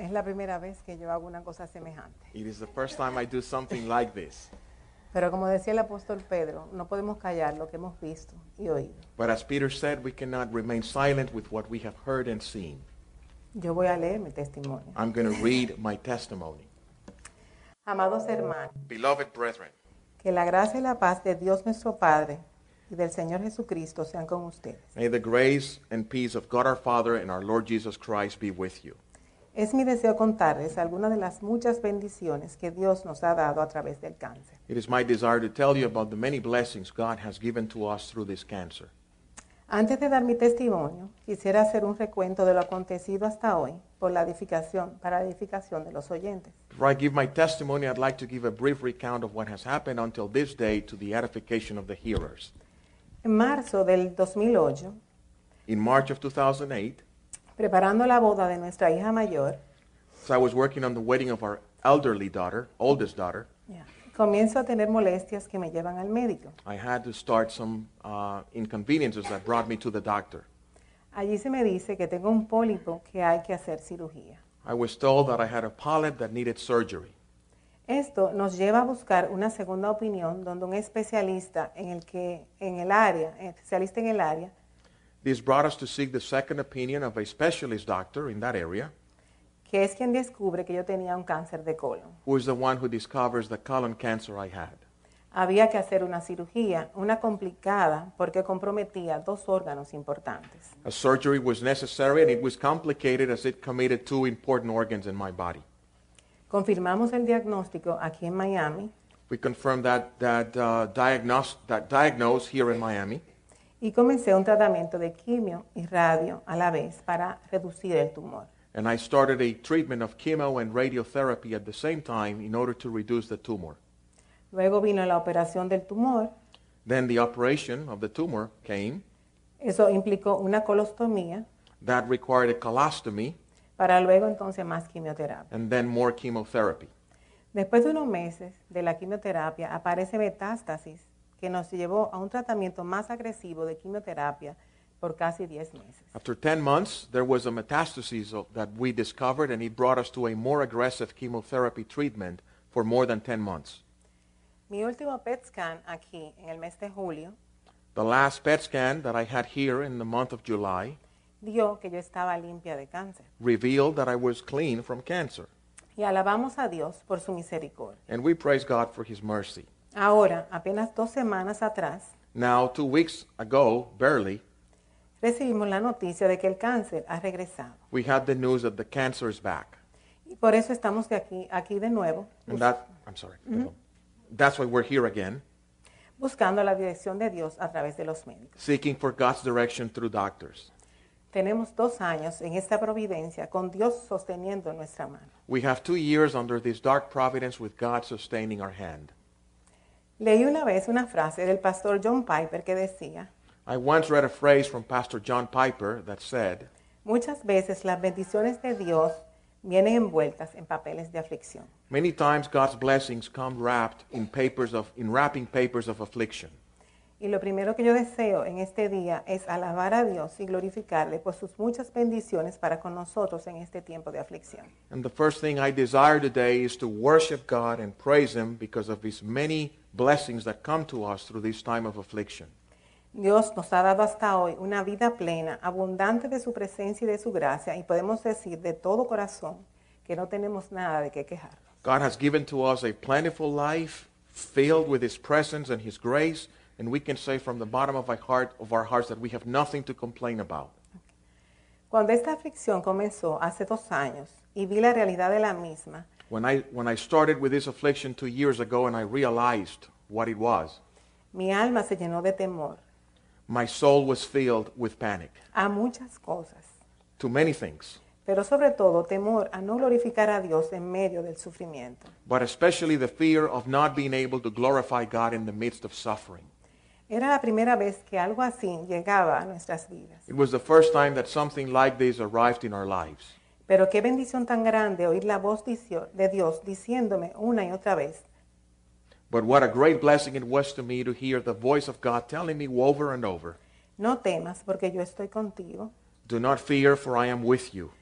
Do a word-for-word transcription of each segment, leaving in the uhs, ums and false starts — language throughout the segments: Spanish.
Es la primera vez que yo hago una cosa semejante. It is the first time I do something like this. Pero como decía el apóstol Pedro, no podemos callar lo que hemos visto y oído. But as Peter said, we cannot remain silent with what we have heard and seen. Yo voy a leer mi testimonio. I'm going to read my testimony. Amados hermanos, Beloved brethren, que la gracia y la paz de Dios nuestro Padre y del Señor Jesucristo sean con ustedes. may the grace and peace of God our Father and our Lord Jesus Christ be with you. Es mi deseo contarles algunas de las muchas bendiciones que Dios nos ha dado a través del cáncer. It is my desire to tell you about the many blessings God has given to us through this cancer. Antes de dar mi testimonio, quisiera hacer un recuento de lo acontecido hasta hoy por la edificación, para la edificación de los oyentes. Before I give my testimony, I'd like to give a brief recount of what has happened until this day to the edification of the hearers. En marzo del dos mil ocho, In March of two thousand eight, preparando la boda de nuestra hija mayor, as I was working on the wedding of our elderly daughter, oldest daughter, comienzo a tener molestias que me llevan al médico. I had to start some uh, inconveniences that brought me to the doctor. Allí se me dice que tengo un pólipo que hay que hacer cirugía. I was told that I had a polyp that needed surgery. Esto nos lleva a buscar una segunda opinión donde un especialista en el que en el área, especialista en el área, This brought us to seek the second opinion of a specialist doctor in that area, que es quien descubre que yo tenía un cáncer de colon. who is the one who discovers the colon cancer I had. Había que hacer una cirugía, una complicada, porque comprometía dos órganos importantes. A surgery was necessary, and it was complicated as it committed two important organs in my body. Confirmamos el diagnóstico aquí en Miami We confirmed that that uh, diagnose that diagnose here in Miami, y comencé un tratamiento de quimio y radio a la vez para reducir el tumor. and I started a treatment of chemo and radiotherapy at the same time in order to reduce the tumor. Luego vino la operación del tumor. Then the operation of the tumor came. Eso implicó una colostomía That required a colostomy para luego entonces más quimioterapia. and then more chemotherapy. Después de unos meses de la quimioterapia aparece metástasis que nos llevó a un tratamiento más agresivo de quimioterapia por casi diez meses. After ten months, there was a metastasis of- that we discovered, and it brought us to a more aggressive chemotherapy treatment for more than ten months. Mi último P E T scan aquí en el mes de julio The last P E T scan that I had here in the month of July dio que yo estaba limpia de cáncer. revealed that I was clean from cancer. Y alabamos a Dios por su misericordia. And we praise God for His mercy. Ahora, apenas dos semanas atrás, Now, two weeks ago, barely, recibimos la noticia de que el cáncer ha regresado. we had the news that the cancer is back. Y por eso estamos de aquí, aquí de nuevo, And that, I'm sorry. perdón. That's why we're here again, buscando la dirección de Dios a través de los médicos. seeking for God's direction through doctors. Tenemos dos años en esta providencia con Dios sosteniendo nuestra mano. We have two years under this dark providence with God sustaining our hand. Leí una vez una frase del pastor John Piper que decía, I once read a phrase from Pastor John Piper that said, muchas veces las bendiciones de Dios vienen envueltas en papeles de aflicción. many times God's blessings come wrapped in papers of in wrapping papers of affliction. Y lo primero que yo deseo en este día es alabar a Dios y glorificarle por sus muchas bendiciones para con nosotros en este tiempo de aflicción. And the first thing I desire today is to worship God and praise Him because of His many blessings that come to us through this time of affliction. Dios nos ha dado hasta hoy una vida plena, abundante de su presencia y de su gracia, y podemos decir de todo corazón que no tenemos nada de qué quejar. God has given to us a plentiful life filled with His presence and His grace, and we can say from the bottom of our heart of our hearts that we have nothing to complain about. Cuando esta aflicción comenzó hace dos años y vi la realidad de la misma, When I when I started with this affliction two years ago and I realized what it was, mi alma se llenó de temor my soul was filled with panic a muchas cosas, to many things, pero sobre todo temor a no glorificar a Dios en medio del sufrimiento. but especially the fear of not being able to glorify God in the midst of suffering. Era la primera vez que algo así llegaba a nuestras vidas. It was the first time that something like this arrived in our lives. Pero qué bendición tan grande oír la voz dicio- de Dios diciéndome una y otra vez, But what a great blessing it was to me to hear the voice of God telling me over and over, no temas porque yo estoy contigo. do not fear, for I am with you.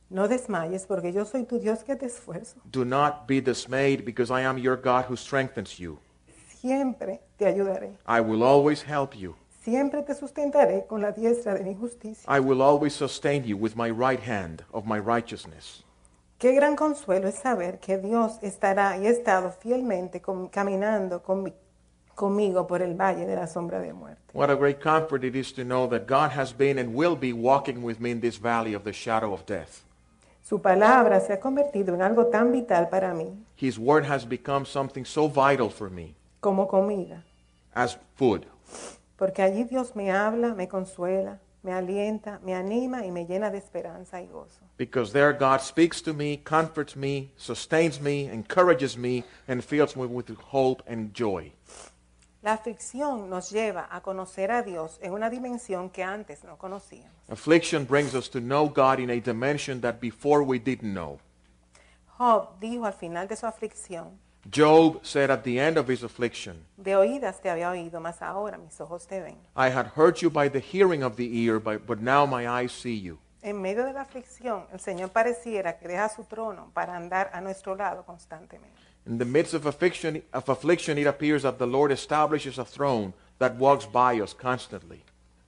No desmayes, porque yo soy tu Dios que te esfuerzo. Do not be dismayed, because I am your God who strengthens you. Siempre te ayudaré. I will always help you. Siempre te sustentaré con la diestra de mi justicia. I will always sustain you with my right hand of my righteousness. Qué gran consuelo es saber que Dios estará y ha estado fielmente con- caminando conmi- conmigo por el valle de la sombra de muerte. What a great comfort it is to know that God has been and will be walking with me in this valley of the shadow of death. Su palabra se ha convertido en algo tan vital para mí His word has become something so vital for me como comida, as food, porque allí Dios me habla, me consuela, me alienta, me anima y me llena de esperanza y gozo. because there God speaks to me, comforts me, sustains me, encourages me, and fills me with hope and joy. La aflicción nos lleva a conocer a Dios en una dimensión que antes no conocíamos. Affliction brings us to know God in a dimension that before we didn't know. Job dijo al final de su aflicción, Job said at the end of his affliction, de oídas te había oído, mas ahora mis ojos te ven. I had heard you by the hearing of the ear, but, but now my eyes see you. En medio de la aflicción, el Señor pareciera que deja su trono para andar a nuestro lado constantemente. In the midst of affliction, of affliction, it appears that the Lord establishes a throne that walks by us constantly.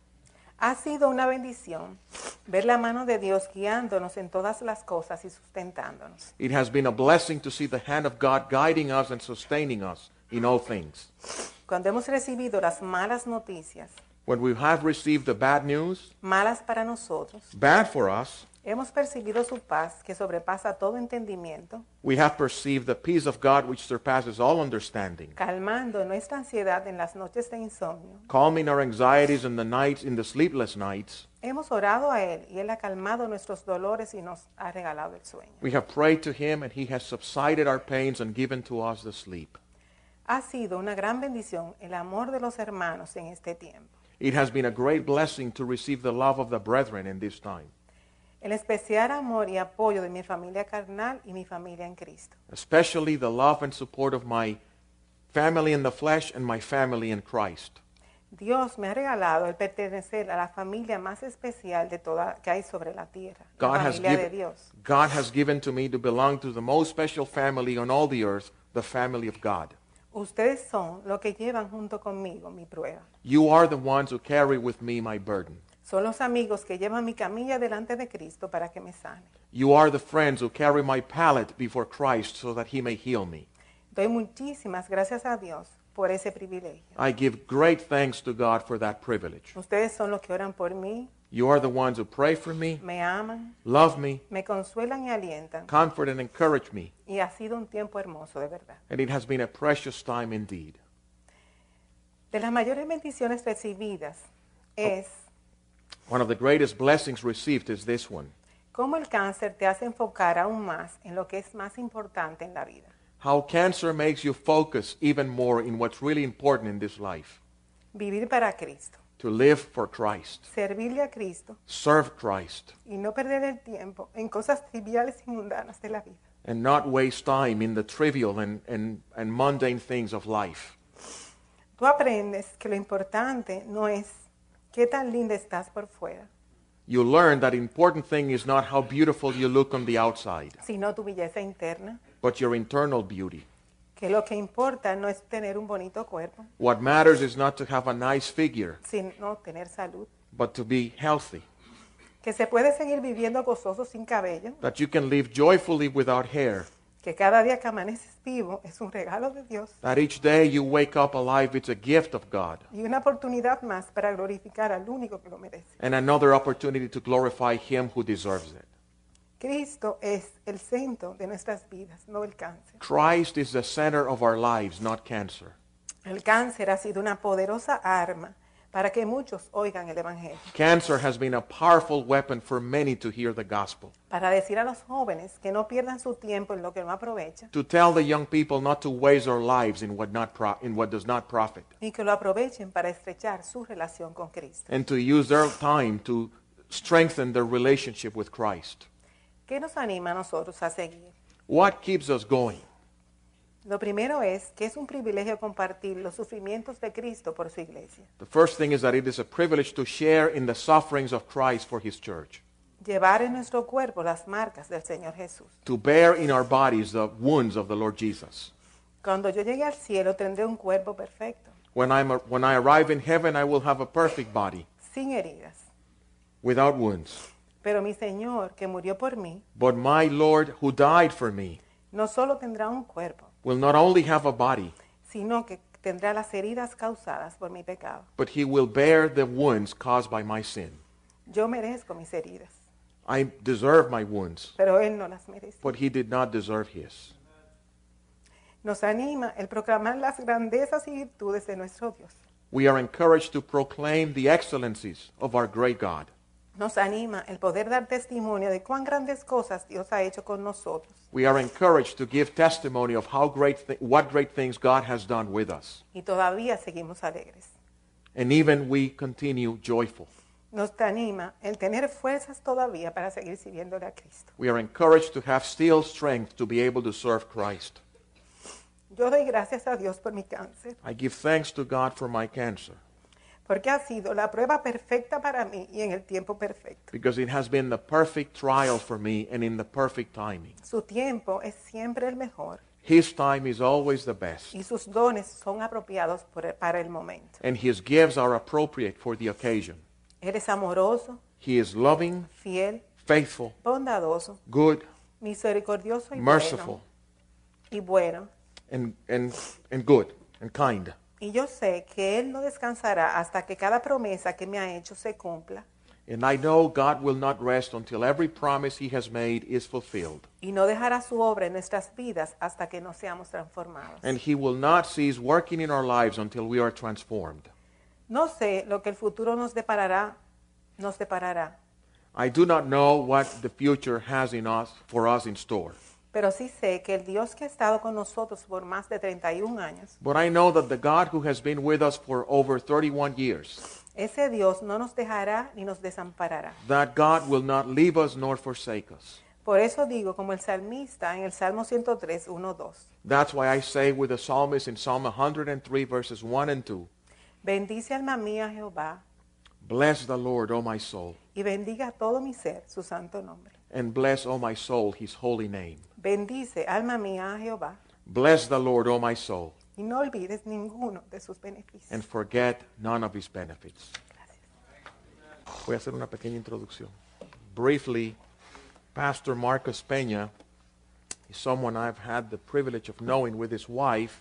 Ha sido una bendición ver la mano de Dios guiándonos en todas las cosas y sustentándonos. It has been a blessing to see the hand of God guiding us and sustaining us in all things. Cuando hemos recibido las malas noticias, When we have received the bad news, malas para nosotros, bad for us, hemos percibido su paz que sobrepasa todo entendimiento, we have perceived the peace of God which surpasses all understanding, calmando nuestra ansiedad en las noches de insomnio. calming our anxieties in the nights, in the sleepless nights. Hemos orado a Él y Él ha calmado nuestros dolores y nos ha regalado el sueño. We have prayed to Him, and He has subsided our pains and given to us the sleep. Ha sido una gran bendición el amor de los hermanos en este tiempo. It has been a great blessing to receive the love of the brethren in this time, El especial amor y apoyo de mi familia carnal y mi familia en Cristo. especially the love and support of my family in the flesh and my family in Christ. Dios me ha regalado el pertenecer a la familia más especial de toda que hay sobre la tierra, God la has, familia de given, Dios. God has given to me to belong to the most special family on all the earth, the family of God. Ustedes son los que llevan junto conmigo mi prueba. You are the ones who carry with me my burden. Son los amigos que llevan mi camilla delante de Cristo para que me sane. You are the friends who carry my pallet before Christ so that He may heal me. Doy muchísimas gracias a Dios por ese privilegio. I give great thanks to God for that privilege. Ustedes son los que oran por mí, You are the ones who pray for me, me aman, love me, me consuelan y alientan. comfort and encourage me, Y ha sido un tiempo hermoso, de verdad. and it has been a precious time indeed. De las mayores bendiciones recibidas es One of the greatest blessings received is this one. cómo el cáncer te hace enfocar aún más en lo que es más importante en la vida. How cancer makes you focus even more in what's really important in this life. Vivir para Cristo, To live for Christ, servirle a Cristo serve Christ, y no perder el tiempo en cosas triviales y mundanas de la vida. and not waste time in the trivial and, and, and mundane things of life. Tú aprendes que lo importante no es qué tan linda estás por fuera, You learn that important thing is not how beautiful you look on the outside, sino tu belleza interna. but your internal beauty. Que lo que importa no es tener un bonito cuerpo, What matters is not to have a nice figure, sino tener salud. but to be healthy. Que se puede seguir viviendo gozoso sin cabello. That you can live joyfully without hair. Que cada día que amaneces vivo es un regalo de Dios That each day you wake up alive, it's a gift of God. y una oportunidad más para glorificar al único que lo merece. And another opportunity to glorify Him who deserves it. Cristo es el centro de nuestras vidas, no el cáncer. Christ is the center of our lives, not cancer. El cáncer ha sido una poderosa arma para que muchos oigan el Evangelio. Cancer has been a powerful weapon for many to hear the gospel. Para decir a los jóvenes que no pierdan su tiempo en lo que no aprovecha To tell the young people not to waste their lives in what, not pro- in what does not profit. y que lo aprovechen para estrechar su relación con Cristo. And to use their time to strengthen their relationship with Christ. ¿Qué nos anima a nosotros a seguir? What keeps us going? Lo primero es que es un privilegio compartir los sufrimientos de Cristo por su iglesia. The first thing is that it is a privilege to share in the sufferings of Christ for His church. llevar en nuestro cuerpo las marcas del Señor Jesús. To bear in our bodies the wounds of the Lord Jesus. Cuando yo llegue al cielo tendré un cuerpo perfecto, When, I'm a, when I arrive in heaven, I will have a perfect body, sin heridas. without wounds. Pero mi Señor, que murió por mí, But my Lord, who died for me, no solo tendrá un cuerpo, will not only have a body, sino que tendrá las heridas causadas por mi pecado. but he will bear the wounds caused by my sin. Yo merezco mis heridas, I deserve my wounds, pero Él no las merece. but he did not deserve his. Nos anima el proclamar las grandezas y virtudes de nuestro Dios. We are encouraged to proclaim the excellencies of our great God. Nos anima el poder dar testimonio de cuán grandes cosas Dios ha hecho con nosotros. We are encouraged to give testimony of how great thi- what great things God has done with us. Y todavía seguimos alegres. And even we continue joyful. Nos anima el tener fuerzas todavía para seguir sirviéndole a Cristo. We are encouraged to have still strength to be able to serve Christ. Yo doy gracias a Dios por mi cáncer, I give thanks to God for my cancer, porque ha sido la prueba perfecta para mí y en el tiempo perfecto. because it has been the perfect trial for me and in the perfect timing. Su tiempo es siempre el mejor His time is always the best, y sus dones son apropiados por el- para el momento. and His gifts are appropriate for the occasion. Él es amoroso, He is loving, fiel, faithful, bondadoso, good, misericordioso y merciful, bueno. Y bueno. and, and, and good, and kind. Y yo sé que Él no descansará hasta que cada promesa que me ha hecho se cumpla. And I know God will not rest until every promise He has made is fulfilled. Y no dejará su obra en nuestras vidas hasta que no seamos transformados. And He will not cease working in our lives until we are transformed. No sé lo que el futuro nos deparará, nos deparará, I do not know what the future has in us for us in store. pero sí sé que el Dios que ha estado con nosotros por más de treinta y un años, But I know that the God who has been with us for over thirty-one years, ese Dios no nos dejará ni nos desamparará. that God will not leave us nor forsake us. Por eso digo, como el salmista en el Salmo ciento tres, uno, dos, That's why I say with the psalmist in Psalm one hundred three verses one and two, bendice alma mía a Jehová bless the Lord, O my soul, y bendiga todo mi ser su santo nombre. and bless, O my soul, His holy name. Bendice alma mía a Jehová Bless the Lord, O my soul, y no olvides ninguno de sus beneficios. and forget none of His benefits. Voy a hacer una pequeña introducción. Briefly, Pastor Marcos Peña is someone I've had the privilege of knowing with his wife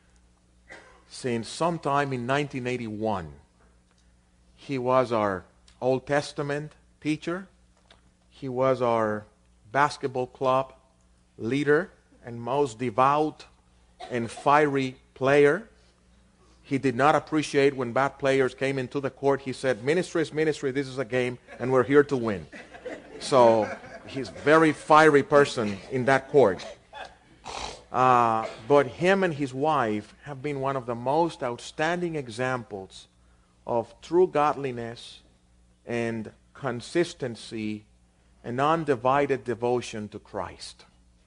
since sometime in nineteen eighty-one. He was our Old Testament teacher. He was our basketball club leader and most devout and fiery player. He did not appreciate when bad players came into the court. He said, ministry is ministry, this is a game, and we're here to win. So he's a very fiery person in that court. Uh, but him and his wife have been one of the most outstanding examples of true godliness and consistency and undivided devotion to Christ.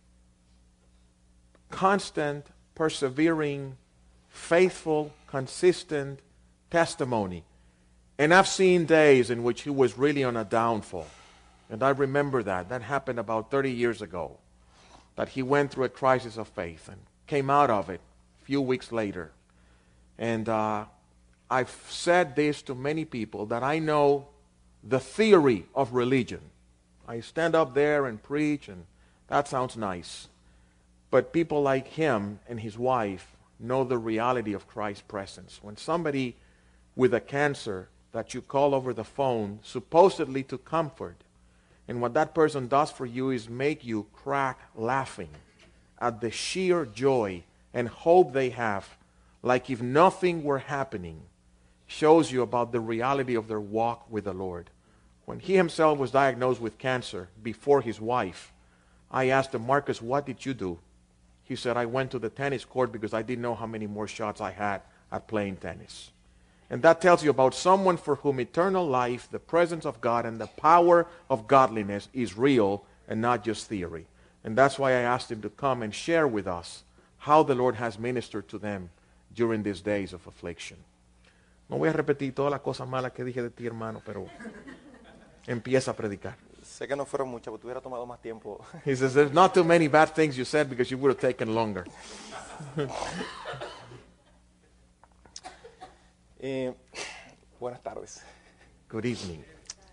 Constant, persevering, faithful, consistent testimony. And I've seen days in which he was really on a downfall. And I remember that. That happened about thirty years ago. That he went through a crisis of faith and came out of it a few weeks later. And uh, I've said this to many people, that I know the theory of religion. I stand up there and preach, and that sounds nice. But people like him and his wife know the reality of Christ's presence. When somebody with a cancer that you call over the phone, supposedly to comfort, and what that person does for you is make you crack laughing at the sheer joy and hope they have, like if nothing were happening, shows you about the reality of their walk with the Lord. When he himself was diagnosed with cancer before his wife, I asked him, Marcus, what did you do? He said, I went to the tennis court because I didn't know how many more shots I had at playing tennis. And that tells you about someone for whom eternal life, the presence of God, and the power of godliness is real and not just theory. And that's why I asked him to come and share with us how the Lord has ministered to them during these days of affliction. No voy a repetir todas las cosas malas que dije de ti, hermano, pero empieza a predicar. Sé que no fueron muchas, porque hubiera tomado más tiempo. He says, there's not too many bad things you said because you would have taken longer. Eh, buenas tardes. Good evening.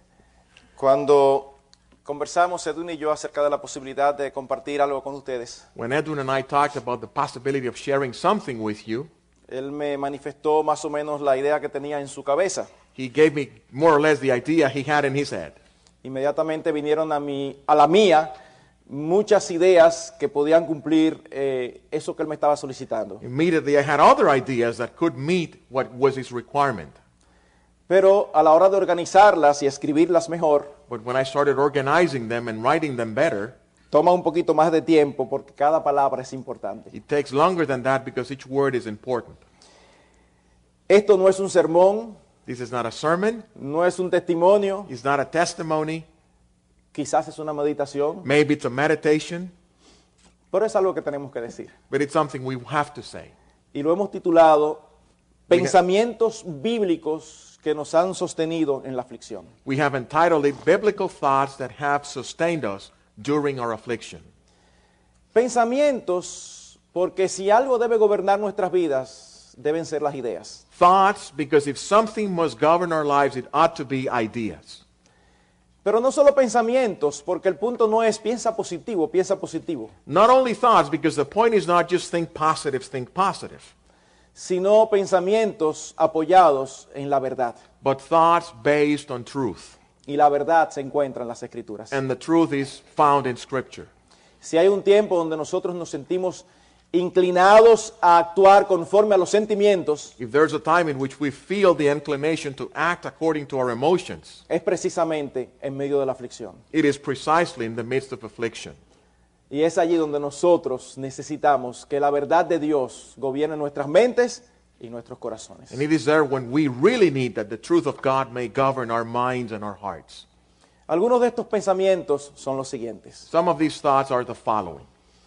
Cuando conversamos, Edwin y yo, acerca de la posibilidad de compartir algo con ustedes, When Edwin and I talked about the possibility of sharing something with you, él me manifestó más o menos la idea que tenía en su cabeza. he gave me more or less the idea he had in his head. Inmediatamente vinieron a, mi, a la mía muchas ideas que podían cumplir eh, eso que él me estaba solicitando. Immediately, I had other ideas that could meet what was his requirement. Pero a la hora de organizarlas y escribirlas mejor, But when I started organizing them and writing them better, toma un poquito más de tiempo porque cada palabra es importante. it takes longer than that because each word is important. Esto no es un sermón, This is not a sermon. no es un testimonio, It's not a testimony. quizás es una meditación, Maybe it's a meditation. pero es algo que tenemos que decir. But it's something we have to say. Y lo hemos titulado Pensamientos bíblicos que nos han sostenido en la aflicción. We have entitled it Biblical Thoughts That Have Sustained Us During Our Affliction. Pensamientos, porque si algo debe gobernar nuestras vidas, deben ser las ideas. Thoughts, because if something must govern our lives, it ought to be ideas. Pero no solo pensamientos, porque el punto no es piensa positivo, piensa positivo, Not only thoughts, because the point is not just think positive, think positive, sino pensamientos apoyados en la verdad. but thoughts based on truth. Y la verdad se encuentra en las Escrituras. And the truth is found in Scripture. Si hay un tiempo donde nosotros nos sentimos inclinados a actuar conforme a los sentimientos, If there's a time in which we feel the inclination to act according to our emotions, es precisamente en medio de la aflicción. it is precisely in the midst of affliction. Y es allí donde nosotros necesitamos que la verdad de Dios gobierne nuestras mentes y nuestros corazones. And it is there when we really need that the truth of God may govern our minds and our hearts. Algunos de estos pensamientos son los siguientes. Some of these thoughts are the following.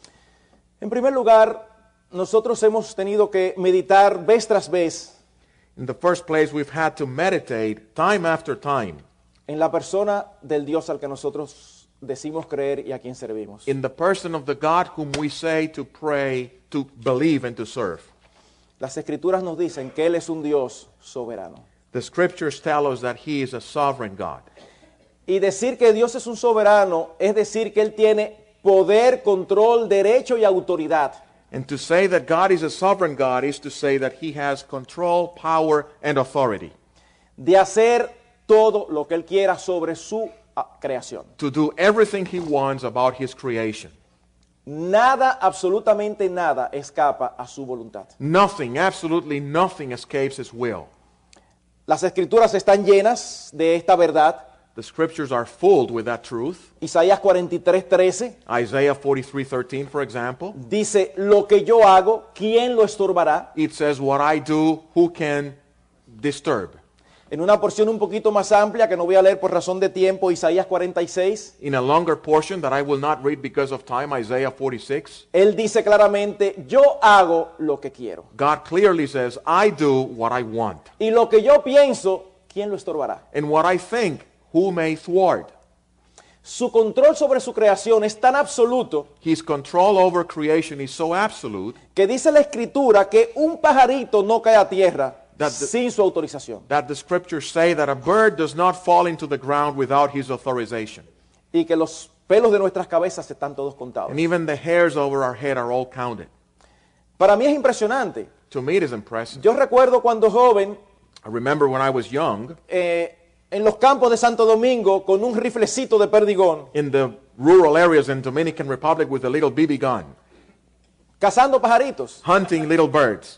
En primer lugar, nosotros hemos tenido que meditar vez tras vez In the first place, we've had to meditate time after time en la persona del Dios al que nosotros decimos creer y a quien servimos. in the person of the God whom we say to pray, to believe, and to serve. Las Escrituras nos dicen que Él es un Dios soberano. The scriptures tell us that He is a sovereign God. Y decir que Dios es un soberano es decir que Él tiene poder, control, derecho y autoridad. And to say that God is a sovereign God is to say that He has control, power, and authority De hacer todo lo que Él quiera sobre su ah, creación. to do everything He wants about His creation. Nada, absolutamente nada, escapa a su voluntad. Nothing, absolutely nothing escapes His will. Las Escrituras están llenas de esta verdad. The scriptures are filled with that truth. Isaías cuarenta y tres, trece Isaiah forty-three thirteen, for example. dice, lo que yo hago, ¿quién lo estorbará? It says, what I do, who can disturb? En una porción un poquito más amplia, que no voy a leer por razón de tiempo, Isaías cuarenta y seis, In a longer portion that I will not read because of time, Isaiah forty-six, él dice claramente, yo hago lo que quiero. God clearly says, I do what I want. Y lo que yo pienso, ¿quién lo estorbará? And what I think, who may thwart? Su control sobre su creación es tan absoluto His control over creation is so absolute que dice la Escritura que un pajarito no cae a tierra That the- sin su autorización. that the scriptures say that a bird does not fall into the ground without His authorization. Y que los pelos de nuestras cabezas están todos contados. And even the hairs over our head are all counted. Para mí es impresionante. To me it is impressive. Yo recuerdo cuando joven, I remember when I was young, eh, en los campos de Santo Domingo, con un riflecito de perdigón, in the rural areas in Dominican Republic with a little B B gun, cazando pajaritos. hunting little birds.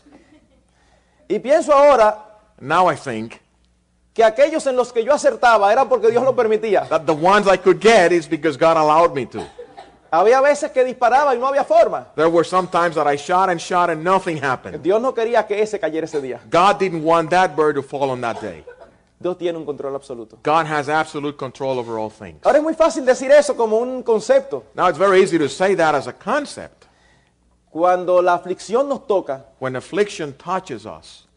Y pienso ahora Now I think que aquellos en los que yo acertaba era porque Dios lo permitía. that the ones I could get is because God allowed me to. Había veces que disparaba y no había forma. There were some times that I shot and shot and nothing happened. Dios no quería que ese cayera ese día. God didn't want that bird to fall on that day. Dios tiene un control absoluto. God has absolute control over all things. Ahora es muy fácil decir eso como un concepto. Now it's very easy to say that as a concept. Cuando la aflicción nos toca, When affliction touches us,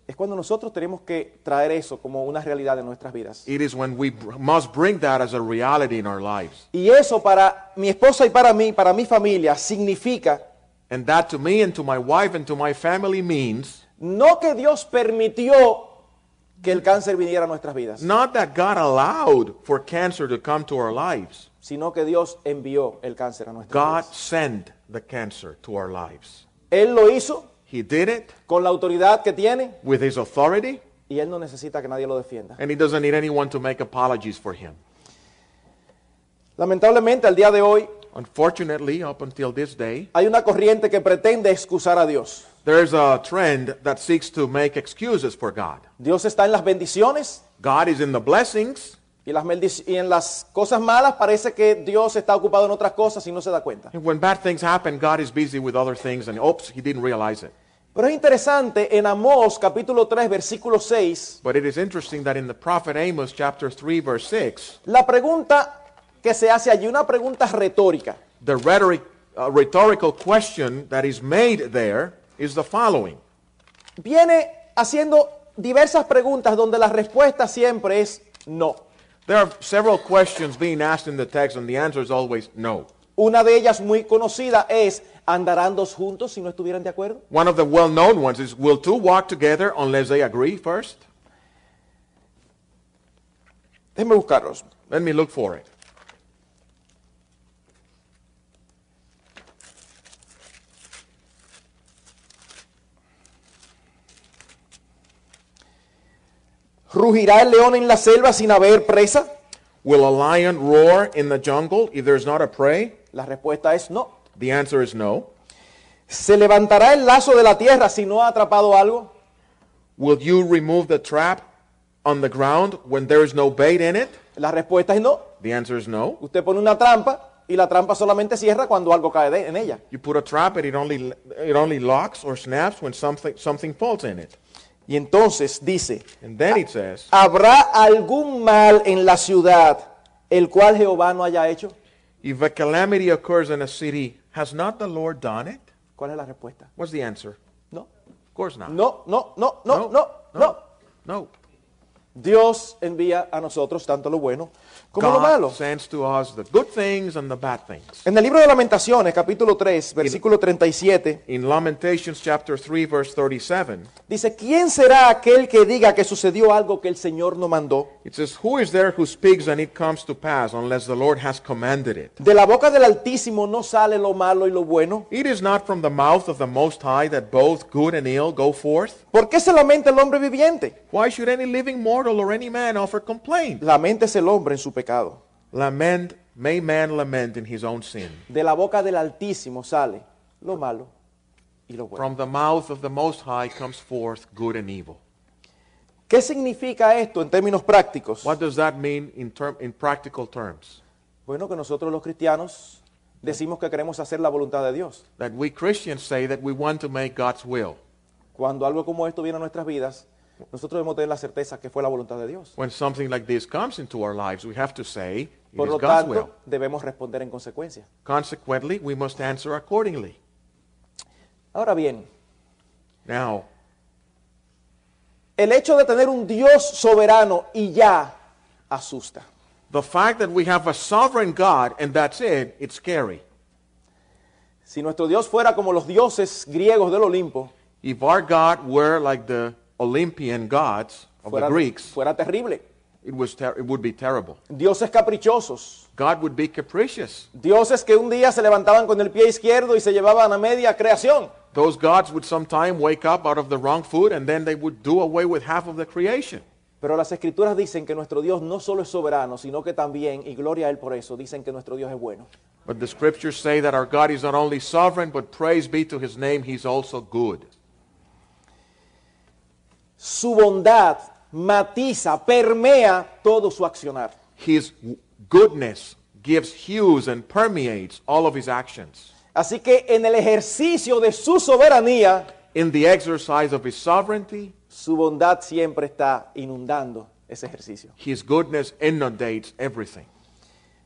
es cuando nosotros tenemos que traer eso como una realidad en nuestras vidas. It is when we br- must bring that as a reality in our lives. Y eso para mi esposa y para mí, para mi familia, significa And that to me and to my wife and to my family means no que Dios permitió que el cáncer viniera a nuestras vidas, not that God allowed for cancer to come to our lives. sino que Dios envió el cáncer a nuestras God vidas. sent the cancer to our lives. Él lo hizo He did it con la autoridad que tiene with His authority, y Él no necesita que nadie lo defienda. and He doesn't need anyone to make apologies for Him. Lamentablemente, al día de hoy, Unfortunately, up until this day, hay una corriente que pretende excusar a Dios. there's a trend that seeks to make excuses for God. Dios está en las bendiciones God is in the blessings, y, las maldic- y en las cosas malas parece que Dios está ocupado en otras cosas y no se da cuenta. and when bad things happen, God is busy with other things, and oops, He didn't realize it. Pero es interesante, en Amós capítulo tres, versículo seis, But it is interesting that in the prophet Amos, chapter three, verse six, la pregunta que se hace allí, una pregunta retórica. the rhetoric, uh, rhetorical question that is made there is the following. Viene haciendo diversas preguntas donde la respuesta siempre es no. There are several questions being asked in the text, and the answer is always no. Una de ellas muy conocida es, ¿andarán dos juntos si no estuvieran de acuerdo? One of the well-known ones is, will two walk together unless they agree first? Déjenme buscarlos. Let me look for it. ¿Rugirá el león en la selva sin haber presa? Will a lion roar in the jungle if there's not a prey? La respuesta es no. The answer is no. ¿Se levantará el lazo de la tierra si no ha atrapado algo? Will you remove the trap on the ground when there is no bait in it? La respuesta es no. The answer is no. Usted pone una trampa y la trampa solamente cierra cuando algo cae de- en ella. You put a trap and it only, it only locks or snaps when something, something falls in it. Y entonces dice, And then it says, ¿habrá algún mal en la ciudad el cual Jehová no haya hecho? if a calamity occurs in a city, has not the Lord done it? ¿Cuál es la respuesta? What's the answer? No. Of course not. No, no, no, no, no, no. No. Dios envía a nosotros tanto lo bueno como lo malo. God sends to us the good things and the bad things. En el libro de Lamentaciones, capítulo tres, versículo treinta y siete, In Lamentations chapter three, verse thirty-seven, dice, ¿quién será aquel que diga que sucedió algo que el Señor no mandó? it says, who is there who speaks and it comes to pass unless the Lord has commanded it? De la boca del Altísimo no sale lo malo y lo bueno. It is not from the mouth of the Most High that both good and ill go forth. ¿Por qué se lamenta el hombre viviente? Why should any living mortal or any man offer complaint? Laméntese el hombre en su pecado. Lament, may man lament in his own sin. De la boca del Altísimo sale lo malo y lo bueno. From the mouth of the Most High comes forth good and evil. ¿Qué significa esto en términos prácticos? What does that mean in, term, in practical terms? Bueno, que nosotros los cristianos decimos que queremos hacer la voluntad de Dios. That we Christians say that we want to make God's will. Cuando algo como esto viene a nuestras vidas, nosotros debemos tener la certeza que fue la voluntad de Dios. When something like this comes into our lives, we have to say it Por is lo God's will. tanto, debemos responder en consecuencia. Consequently, we must answer accordingly. Ahora bien, Now, el hecho de tener un Dios soberano y ya asusta. the fact that we have a sovereign God and that's it, it's scary. Si nuestro Dios fuera como los dioses griegos del Olimpo, If our God were like the Olympian gods of fuera, the Greeks, fuera terrible. it, was ter- it would be terrible. Dioses caprichosos. God would be capricious. Dioses que un día se levantaban con el pie izquierdo y se llevaban a media creación. Those gods would sometime wake up out of the wrong foot and then they would do away with half of the creation. Pero las escrituras dicen que nuestro Dios no solo es soberano, sino que también, y gloria a Él por eso, dicen que nuestro Dios es bueno. But the scriptures say that our God is not only sovereign, but praise be to his name, he's also good. Su bondad matiza, permea todo su accionar. His goodness gives hues and permeates all of his actions. Así que en el ejercicio de su soberanía, In the exercise of his sovereignty, su bondad siempre está inundando ese ejercicio. his goodness inundates everything.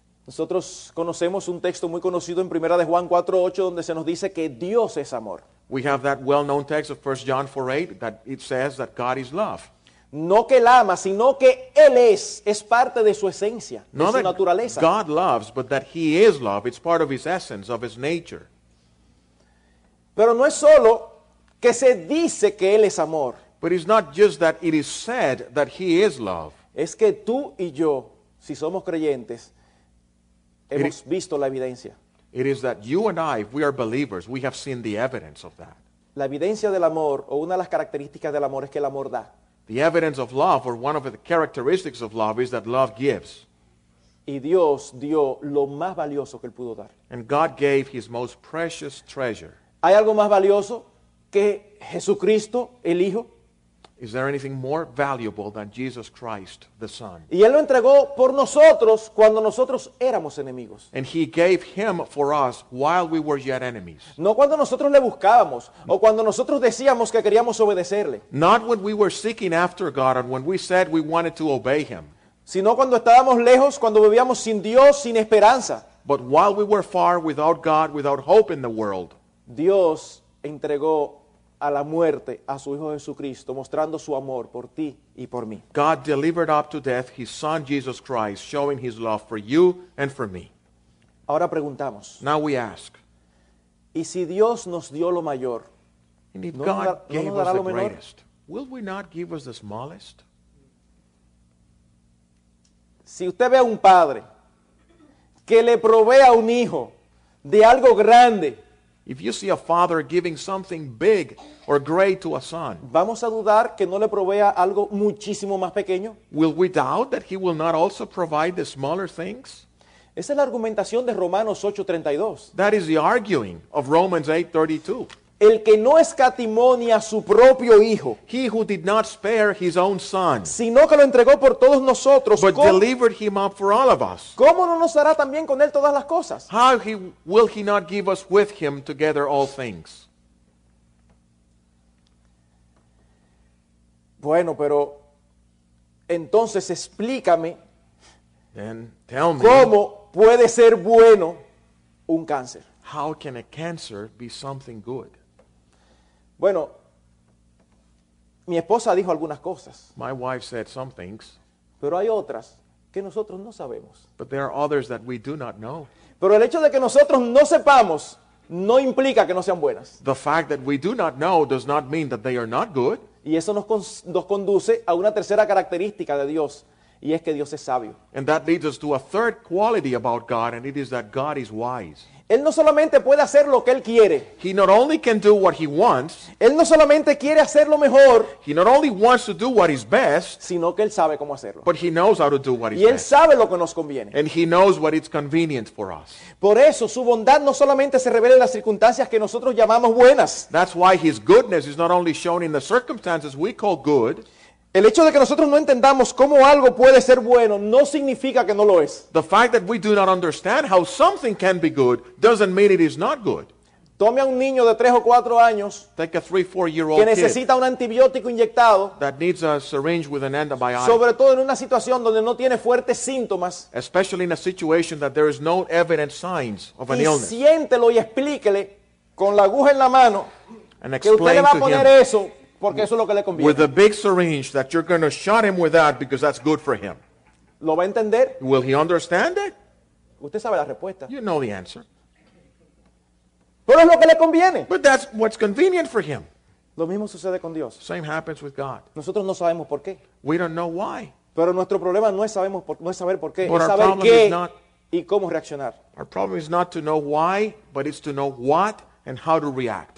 Nosotros conocemos un texto muy conocido en Primera de Juan cuatro ocho donde se nos dice que Dios es amor. We have that well-known text of First John four eight that it says that God is love. No que él ama, sino que él es, es parte de su esencia, de Not su that naturaleza. God loves, but that He is love. It's part of His essence, of His nature. Pero no es solo que se dice que él es amor, But it's not just that it is said that He is love. es que tú y yo, si somos creyentes, hemos visto la evidencia. It is that you and I, if we are believers, we have seen the evidence of that. La evidencia del amor, o una de las características del amor, es que el amor da. The evidence of love, or one of the characteristics of love, is that love gives. Y Dios dio lo más valioso que él pudo dar. And God gave His most precious treasure. ¿Hay algo más valioso que Jesucristo, el Hijo? Is there anything more valuable than Jesus Christ, the Son? Y él lo entregó por nosotros cuando nosotros éramos enemigos. And He gave Him for us while we were yet enemies. No cuando nosotros le buscábamos o cuando nosotros decíamos que queríamos obedecerle, Not when we were seeking after God and when we said we wanted to obey Him, sino cuando estábamos lejos, cuando vivíamos sin Dios, sin esperanza. but while we were far, without God, without hope in the world. Dios entregó a la muerte a su Hijo Jesucristo, mostrando su amor por ti y por mí. God delivered up to death His Son Jesus Christ, showing His love for you and for me. Ahora preguntamos, Now we ask, ¿y si Dios nos dio lo mayor? and if ¿No nos God da- no gave nos us dará the lo menor? greatest, will we not give us the smallest? Si usted ve a un padre que le provee a un hijo de algo grande, If you see a father giving something big or great to a son, ¿vamos a dudar que no le provea algo muchísimo más pequeño? will we doubt that He will not also provide the smaller things? Esa es la argumentación de Romanos ocho treinta y dos. That is the arguing of Romans eight thirty-two. El que no escatimó ni a su propio Hijo, He who did not spare His own Son, sino que lo entregó por todos nosotros, but ¿cómo, delivered Him up for all of us. cómo no nos dará también con él todas las cosas? How he, will He not give us with Him together all things? Bueno, pero entonces explícame Then tell me, cómo puede ser bueno un cáncer. how can a cancer be something good? Bueno, mi esposa dijo algunas cosas, My wife said some things, pero hay otras que nosotros no sabemos. but there are others that we do not know. Pero el hecho de que nosotros no sepamos no implica que no sean buenas. The fact that we do not know does not mean that they are not good. Y eso nos, con- nos conduce a una tercera característica de Dios, y es que Dios es sabio. And that leads us to a third quality about God, and it is that God is wise. Él no solamente puede hacer lo que Él quiere, He not only can do what He wants, Él no solamente quiere hacerlo mejor, He not only wants to do what is best, sino que Él sabe cómo hacerlo. but He knows how to do what is Y Él best. sabe lo que nos conviene. And He knows what is convenient for us. Por eso su bondad no solamente se revela en las circunstancias que nosotros llamamos buenas. That's why His goodness is not only shown in the circumstances we call good. El hecho de que nosotros no entendamos cómo algo puede ser bueno no significa que no lo es. The fact that we do not understand how something can be good doesn't mean it is not good. Tome a un niño de tres o cuatro años Take a three, four year que old kid necesita un antibiótico inyectado, that needs a syringe with an antibiotic, sobre todo en una situación donde no tiene fuertes síntomas, especially in a situation that there is no evident signs of an y illness, siéntelo y explíquele con la aguja en la mano and que usted le explain va a to poner him eso porque eso es lo que le with conviene. a big syringe that you're going to shot him with that because that's good for him. ¿Lo va a entender? Will he understand it? Usted sabe la respuesta. You know the answer. Pero es lo que le conviene. But that's what's convenient for him. Lo mismo sucede con Dios. Same happens with God. Nosotros no sabemos por qué. We don't know why. Pero nuestro problema no es, sabemos por- no es saber por qué, But es our saber problem qué is not- y cómo reaccionar. Our problem is not to know why, but it's to know what and how to react.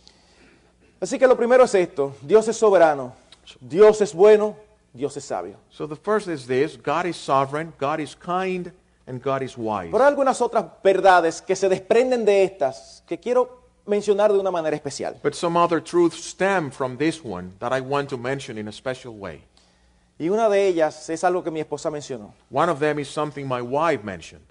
Así que lo primero es esto. Dios es soberano. Dios es bueno. Dios es sabio. So the first is this: God is sovereign, God is kind, and God is wise. Pero hay algunas otras verdades que se desprenden de estas que quiero mencionar de una manera especial. But some other truths stem from this one that I want to mention in a special way. Y una de ellas es algo que mi esposa mencionó. One of them is something my wife mentioned.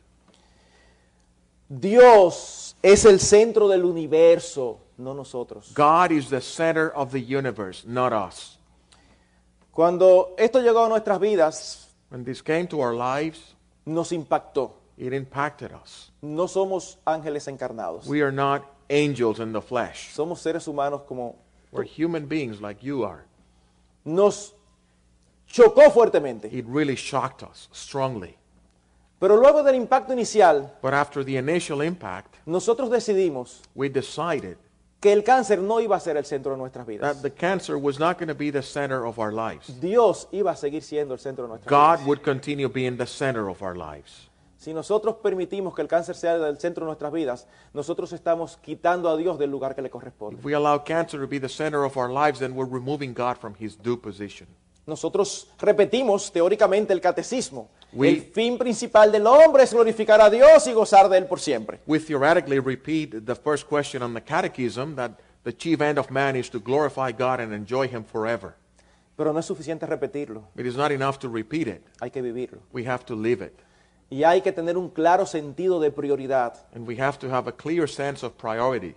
Dios es el centro del universo, no nosotros. God is the center of the universe, not us. Cuando esto llegó a nuestras vidas, When this came to our lives, nos impactó. it impacted us. No somos ángeles encarnados. We are not angels in the flesh. Somos seres humanos como We're human beings like you are. nos chocó fuertemente. It really shocked us strongly. Pero luego del impacto inicial, But after the initial impact, nosotros decidimos we decided que el cáncer no iba a ser el centro de nuestras that vidas. the cancer was not going to be the center of our lives. Dios iba a seguir siendo el centro de nuestras God vidas. would continue being the center of our lives. Si nosotros permitimos que el cáncer sea el centro de nuestras vidas, nosotros estamos quitando a Dios del lugar que le corresponde. If we allow cancer to be the center of our lives, then we're removing God from his due position. Nosotros repetimos teóricamente el catecismo. We- el fin principal del hombre es glorificar a Dios y gozar de Él por siempre. We theoretically repeat the first question on the catechism that the chief end of man is to glorify God and enjoy him forever. Pero no es suficiente repetirlo, It is not enough to repeat it. hay que vivirlo. We have to live it. Y hay que tener un claro sentido de prioridad, And we have to have a clear sense of priority.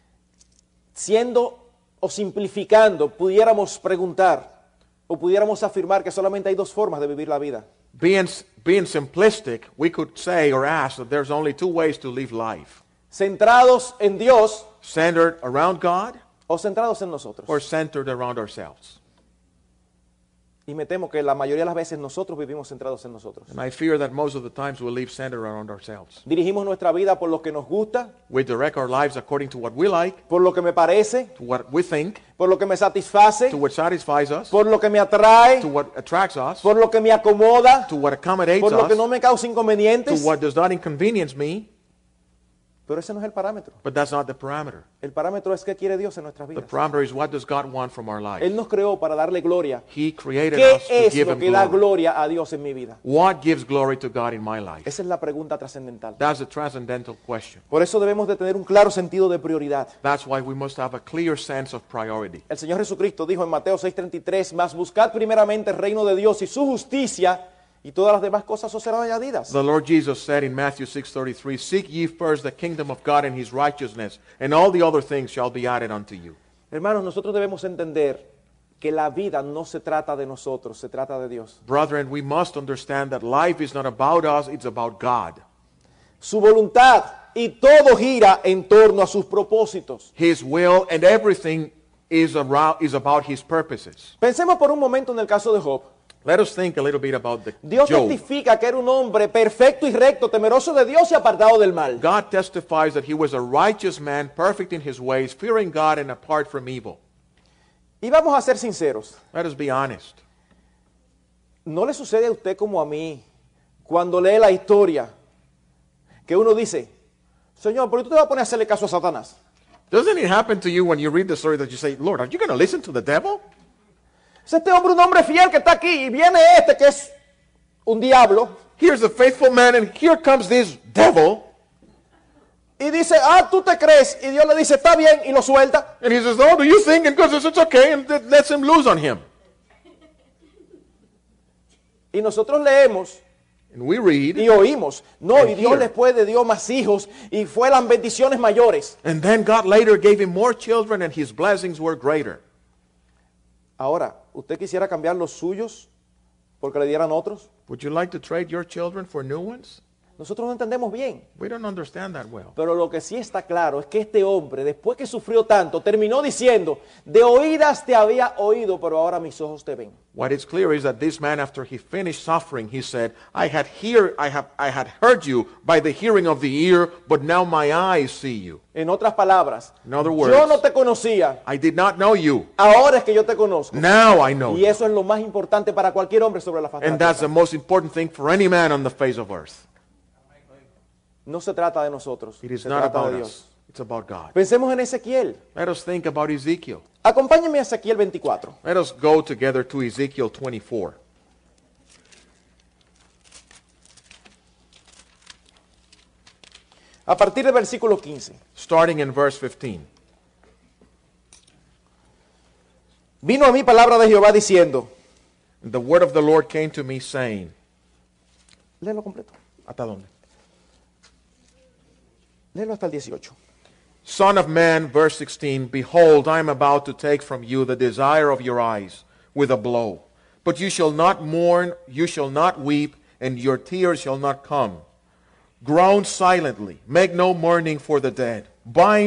siendo o simplificando, pudiéramos preguntar o pudiéramos afirmar que solamente hay dos formas de vivir la vida. Being, being simplistic, we could say or ask that there's only two ways to live life. Centrados en Dios Centered around God o centrados en nosotros. or centered around ourselves. Y me temo que la mayoría de las veces nosotros vivimos centrados en nosotros. And I fear that most of the times we live centered around ourselves. Dirigimos nuestra vida por lo que nos gusta, We direct our lives according to what we like, por lo que me parece, to what we think, por lo que me satisface, to what satisfies us, por lo que me atrae, to what attracts us, por lo que me acomoda, to what accommodates por lo que no us, me causa to inconvenientes. what does not inconvenience me. Pero ese no es el parámetro. But that's not the parameter. El parámetro es qué quiere Dios en nuestras The vidas. parameter is what does God want from our lives. Él nos creó para darle gloria. He created ¿Qué us to es give lo him que da glory. gloria a Dios en mi vida? What gives glory to God in my life? Esa es la pregunta trascendental. That's a transcendental question. Por eso debemos de tener un claro sentido de prioridad. That's why we must have a clear sense of priority. El Señor Jesucristo dijo en Mateo seis treinta y tres, mas buscad primeramente el reino de Dios y su justicia, y todas las demás cosas os serán añadidas. The Lord Jesus said in Matthew six thirty-three, "Seek ye first the kingdom of God and his righteousness, and all the other things shall be added unto you." Hermanos, nosotros debemos entender que la vida no se trata de nosotros, se trata de Dios. Brethren, we must understand that life is not about us, it's about God. Su voluntad y todo gira en torno a sus propósitos. His will and everything is, around, is about his purposes. Pensemos por un momento en el caso de Job. Let us think a little bit about the Dios Job. testifica que era un hombre perfecto y recto, temeroso de Dios y apartado del mal. God testifies that he was a righteous man, perfect in his ways, fearing God and apart from evil. Y vamos a ser sinceros. Let us be honest. ¿No le sucede a usted como a mí cuando lee la historia que uno dice, Señor, ¿por qué tú te vas a poner a hacerle caso a Satanás? Doesn't it happen to you when you read the story that you say, Lord, are you going to listen to the devil? Es este hombre un hombre fiel que está aquí y viene este que es un diablo Here's a faithful man and here comes this devil. y dice, ah, tú te crees, y Dios le dice, está bien, y lo suelta. And he says, oh, do you think? And God says, it's okay, and th- lets him loose on him. Y nosotros leemos And we read, y oímos, no, And y Dios here. después le dio más hijos y fueron bendiciones mayores. and then God later gave him more children and his blessings were greater. Ahora, ¿usted quisiera cambiar los suyos porque le dieran otros? Would you like to trade your children for new ones? Nosotros no entendemos bien. We don't understand that well. Pero lo que sí está claro es que este hombre, después que sufrió tanto, terminó diciendo, de oídas te había oído, pero ahora mis ojos te ven. What is clear is that this man, after he finished suffering, he said, I had hear, I have, I had heard you by the hearing of the ear, but now my eyes see you. En otras palabras, In other words, yo no te conocía, I did not know you. ahora es que yo te conozco. Now I know Y you. eso es lo más importante para cualquier hombre sobre la faz de la And that's the tierra. most important thing for any man on the face of earth. No se trata de nosotros, It is se not trata about de us. Dios. It's about God. Pensemos en Ezequiel. Let us think about Ezekiel. Acompáñenme a Ezequiel veinticuatro. Let us go together to Ezekiel twenty-four. A partir del versículo quince. Starting in verse fifteen. Vino a mí palabra de Jehová diciendo, The word of the Lord came to me saying, léelo completo, ¿hasta dónde? léelo hasta el dieciocho. Son of man, verse sixteen, Behold, I am about to take from you the desire of your eyes with a blow. But you shall not mourn, you shall not weep, and your tears shall not come. Groan silently, make no mourning for the dead. Bind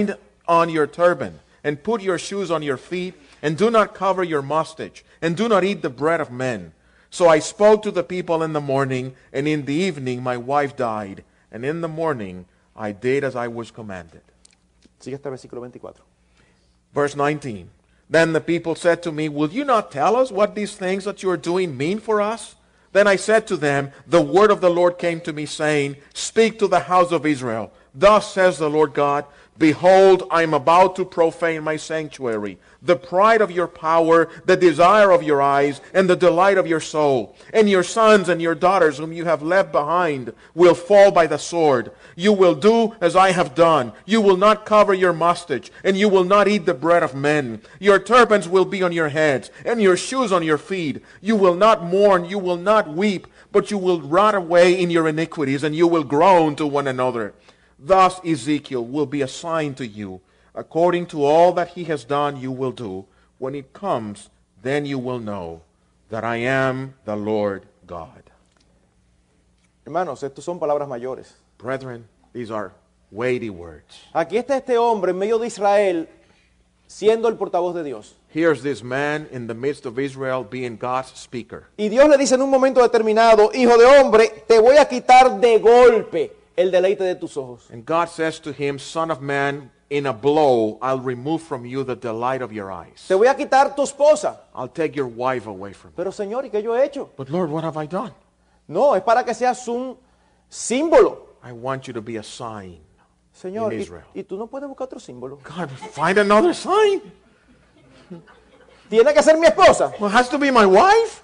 on your turban, and put your shoes on your feet, and do not cover your mustache, and do not eat the bread of men. So I spoke to the people in the morning, and in the evening my wife died, and in the morning I did as I was commanded. Sigue hasta el versículo veinticuatro. Verse nineteen. Then the people said to me, will you not tell us what these things that you are doing mean for us? Then I said to them, the word of the Lord came to me, saying, speak to the house of Israel. Thus says the Lord God, behold, I am about to profane my sanctuary, the pride of your power, the desire of your eyes, and the delight of your soul. And your sons and your daughters whom you have left behind will fall by the sword. You will do as I have done. You will not cover your mustache, and you will not eat the bread of men. Your turbans will be on your heads, and your shoes on your feet. You will not mourn, you will not weep, but you will rot away in your iniquities, and you will groan to one another. Thus Ezekiel will be a sign to you. According to all that he has done, you will do. When it comes, then you will know that I am the Lord God. Hermanos, estas son palabras mayores. Brethren, these are weighty words. Aquí está este hombre en medio de Israel siendo el portavoz de Dios. Here's this man in the midst of Israel being God's speaker. Y Dios le dice en un momento determinado, hijo de hombre, te voy a quitar de golpe el deleite de tus ojos. And God says to him, son of man, in a blow, I'll remove from you the delight of your eyes. Te voy a quitar tu esposa. I'll take your wife away from you. Pero Señor, ¿y qué yo he hecho? But Lord, what have I done? No, es para que seas un símbolo. I want you to be a sign. Señor, In y, Israel. y tú no puedes buscar otro símbolo. God, find another sign. Tiene que ser mi esposa. Well, it has to be my wife.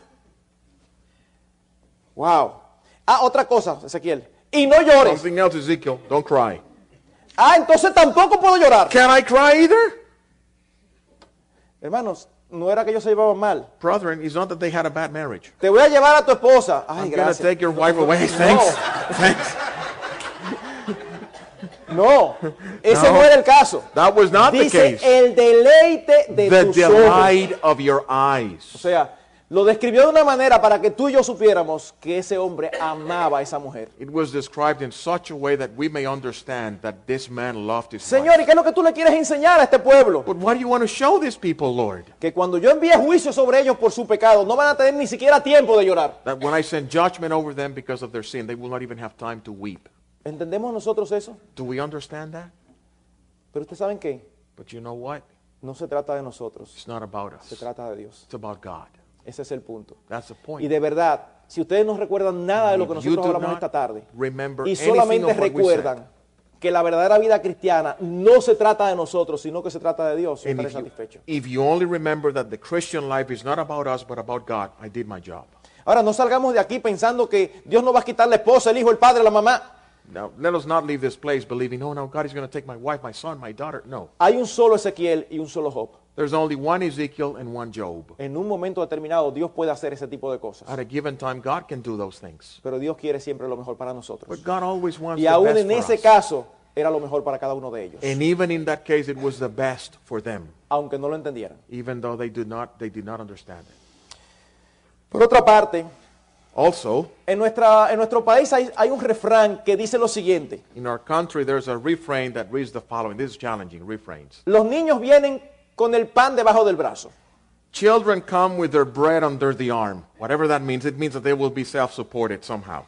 Wow. Ah, otra cosa, Ezequiel. Y no llores. Something else, Ezekiel. Don't cry. Ah, entonces tampoco puedo llorar. Can I cry either? Hermanos, no era que ellos se llevaban mal. Brethren, it's not that they had a bad marriage. Te voy a llevar a tu esposa. Ay, I'm going to gracias. take your wife away. Thanks. Thanks. No, ese no. No. no era el caso. That was not the Dice case. el deleite de The tus ojos. delight of your eyes. O sea, lo describió de una manera para que tú y yo supiéramos que ese hombre amaba a esa mujer. It was described in such a way that we may understand that this man loved his Señor, ¿y wife. qué es lo que tú le quieres enseñar a este pueblo? But what do you want to show these people, Lord? Que cuando yo envíe juicio sobre ellos por su pecado, no van a tener ni siquiera tiempo de llorar. That when I send judgment over them because of their sin, they will not even have time to weep. ¿Entendemos nosotros eso? Do we understand that? Pero ustedes saben qué, But you know what? no se trata de nosotros, It's not about se us. trata de Dios. It's about God. Ese es el punto. That's the Y point. de verdad, si ustedes no recuerdan nada de lo que If you nosotros do hablamos not esta tarde, remember y anything solamente of what we recuerdan que la verdadera vida cristiana no se trata de nosotros, sino que se trata de Dios, yo And estaré if you, satisfecho. if you only remember that the Christian life is not about us but about God, I did my job. Ahora, no salgamos de aquí pensando que Dios nos va a quitar la esposa, el hijo, el padre, la mamá. Now, let us not leave this place believing, oh, no, God is going to take my wife, my son, my daughter. No. Hay un solo Ezequiel y un solo Job. There's only one Ezekiel and one Job. En un momento determinado, Dios puede hacer ese tipo de cosas. At a given time, God can do those things. Pero Dios quiere siempre lo mejor para nosotros. But God always wants Y the aún best en for ese us. caso, era lo mejor para cada uno de ellos. And even in that case, it was the best for them, Aunque no lo entendieran. even though they did not, they did not understand it. Por otra parte, Also, en, nuestra, en nuestro país hay, hay un refrán que dice lo siguiente. in our country, there's a refrain that reads the following. This is challenging, refrains. Los niños vienen con el pan debajo del brazo. Children come with their bread under the arm. Whatever that means, it means that they will be self-supported somehow.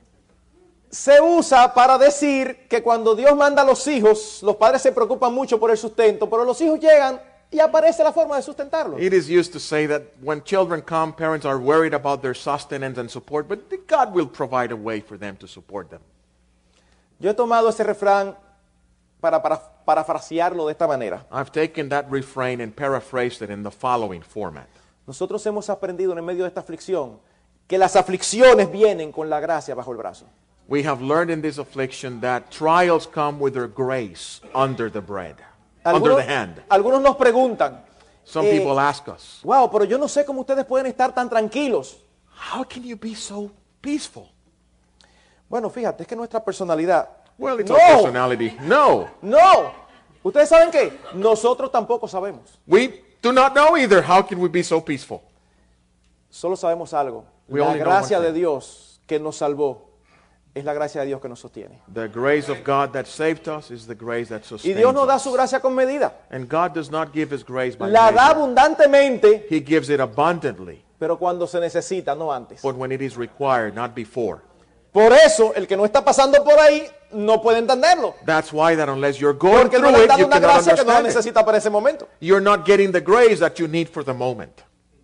Se usa para decir que cuando Dios manda a los hijos, los padres se preocupan mucho por el sustento, pero los hijos llegan y aparece la forma de sustentarlos. It is used to say that when children come, parents are worried about their sustenance and support, but God will provide a way for them to support them. Yo he tomado ese refrán para, para parafrasearlo de esta manera. I've taken that refrain and paraphrased it in the following format. Nosotros hemos aprendido en medio de esta aflicción que las aflicciones vienen con la gracia bajo el brazo. We have learned in this affliction that trials come with their grace under the bread, under Algunos, the hand. algunos nos preguntan, Some eh, people ask us, wow, pero yo no sé cómo ustedes pueden estar tan tranquilos. how can you be so peaceful? Bueno, fíjate, es que nuestra personalidad... Well, it's no, our personality. No, no. ¿Ustedes saben qué? Nosotros tampoco sabemos. we do not know either. How can we be so peaceful? Solo sabemos algo. We La only know gracia one de thing. Dios que nos salvó es la gracia de Dios que nos sostiene. The grace of God that saved us is the grace that Y sustains Dios nos da us. su gracia con medida. And God does not give His grace by La da measure. abundantemente, He gives it abundantly, pero cuando se necesita, no antes. but when it is required, not before. Por eso, el que no está pasando por ahí no puede entenderlo. That's why that unless you're going Porque no through le it, dan you una cannot gracia que no la understand it. necesita para ese momento. You're not getting the grace that you need for the moment.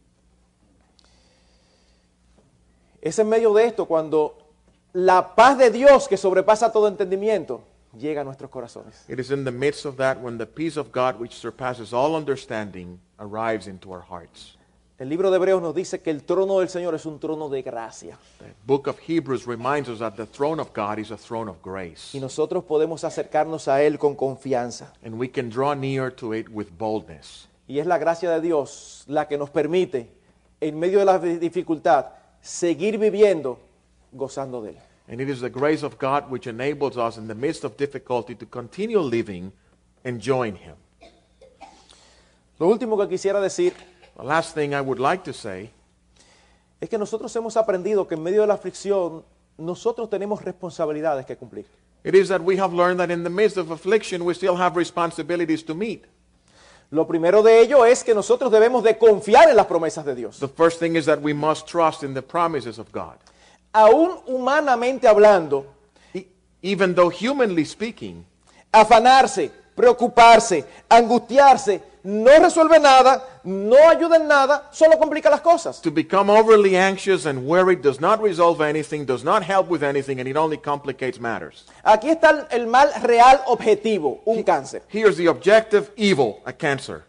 Es en medio de esto cuando la paz de Dios que sobrepasa todo entendimiento llega a nuestros corazones. It is in the midst of that when the peace of God, which surpasses all understanding, arrives into our hearts. El libro de Hebreos nos dice que el trono del Señor es un trono de gracia. The book of Hebrews reminds us that the throne of God is a throne of grace. Y nosotros podemos acercarnos a Él con confianza. And we can draw near to it with boldness. Y es la gracia de Dios la que nos permite, en medio de la dificultad, seguir viviendo gozando de Él. And it is the grace of God which enables us in the midst of difficulty to continue living, enjoying Him. Lo último que quisiera decir The last thing I would like to say es que nosotros hemos aprendido que en medio de la aflicción nosotros tenemos responsabilidades que cumplir. it is that we have learned that in the midst of affliction we still have responsibilities to meet. Lo primero de ello es que nosotros debemos de confiar en las promesas de Dios. The first thing is that we must trust in the promises of God. Aún humanamente hablando, E- Even though humanly speaking, afanarse, preocuparse, angustiarse, no resuelve nada, no ayuda en nada, solo complica las cosas. to become overly anxious and worried does not resolve anything, does not help with anything, and it only complicates matters. Aquí está el mal real objetivo, un cáncer. Here's the objective evil, a cancer.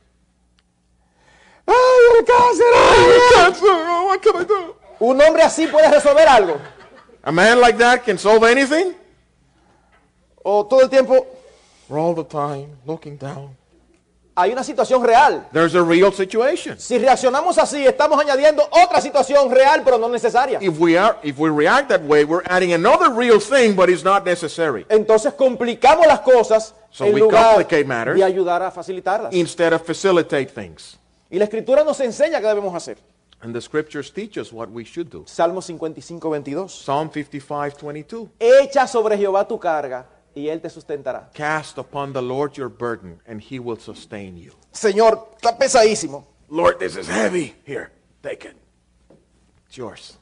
¡Ay, el cáncer! ¡Ay, Cancer, oh, what can I do? un hombre así puede resolver algo. A man like that can solve anything? O todo el tiempo We're all the time looking down. hay una situación real. There's a real situation. Si reaccionamos así, estamos añadiendo otra situación real, pero no necesaria. If we are, if we react that way, we're adding another real thing, but it's not necessary. Entonces complicamos las cosas So en we lugar complicate matters. de ayudar a facilitarlas. Instead of facilitate things. Y la Escritura nos enseña qué debemos hacer. And the scriptures teach us what we should do. Salmo cincuenta y cinco, veintidós. Psalm fifty-five twenty-two. Echa sobre Jehová tu carga y Él te sustentará. Cast upon the Lord your burden, and he will sustain you. Señor, está pesadísimo. Lord, this is heavy. Here, take it. It's yours.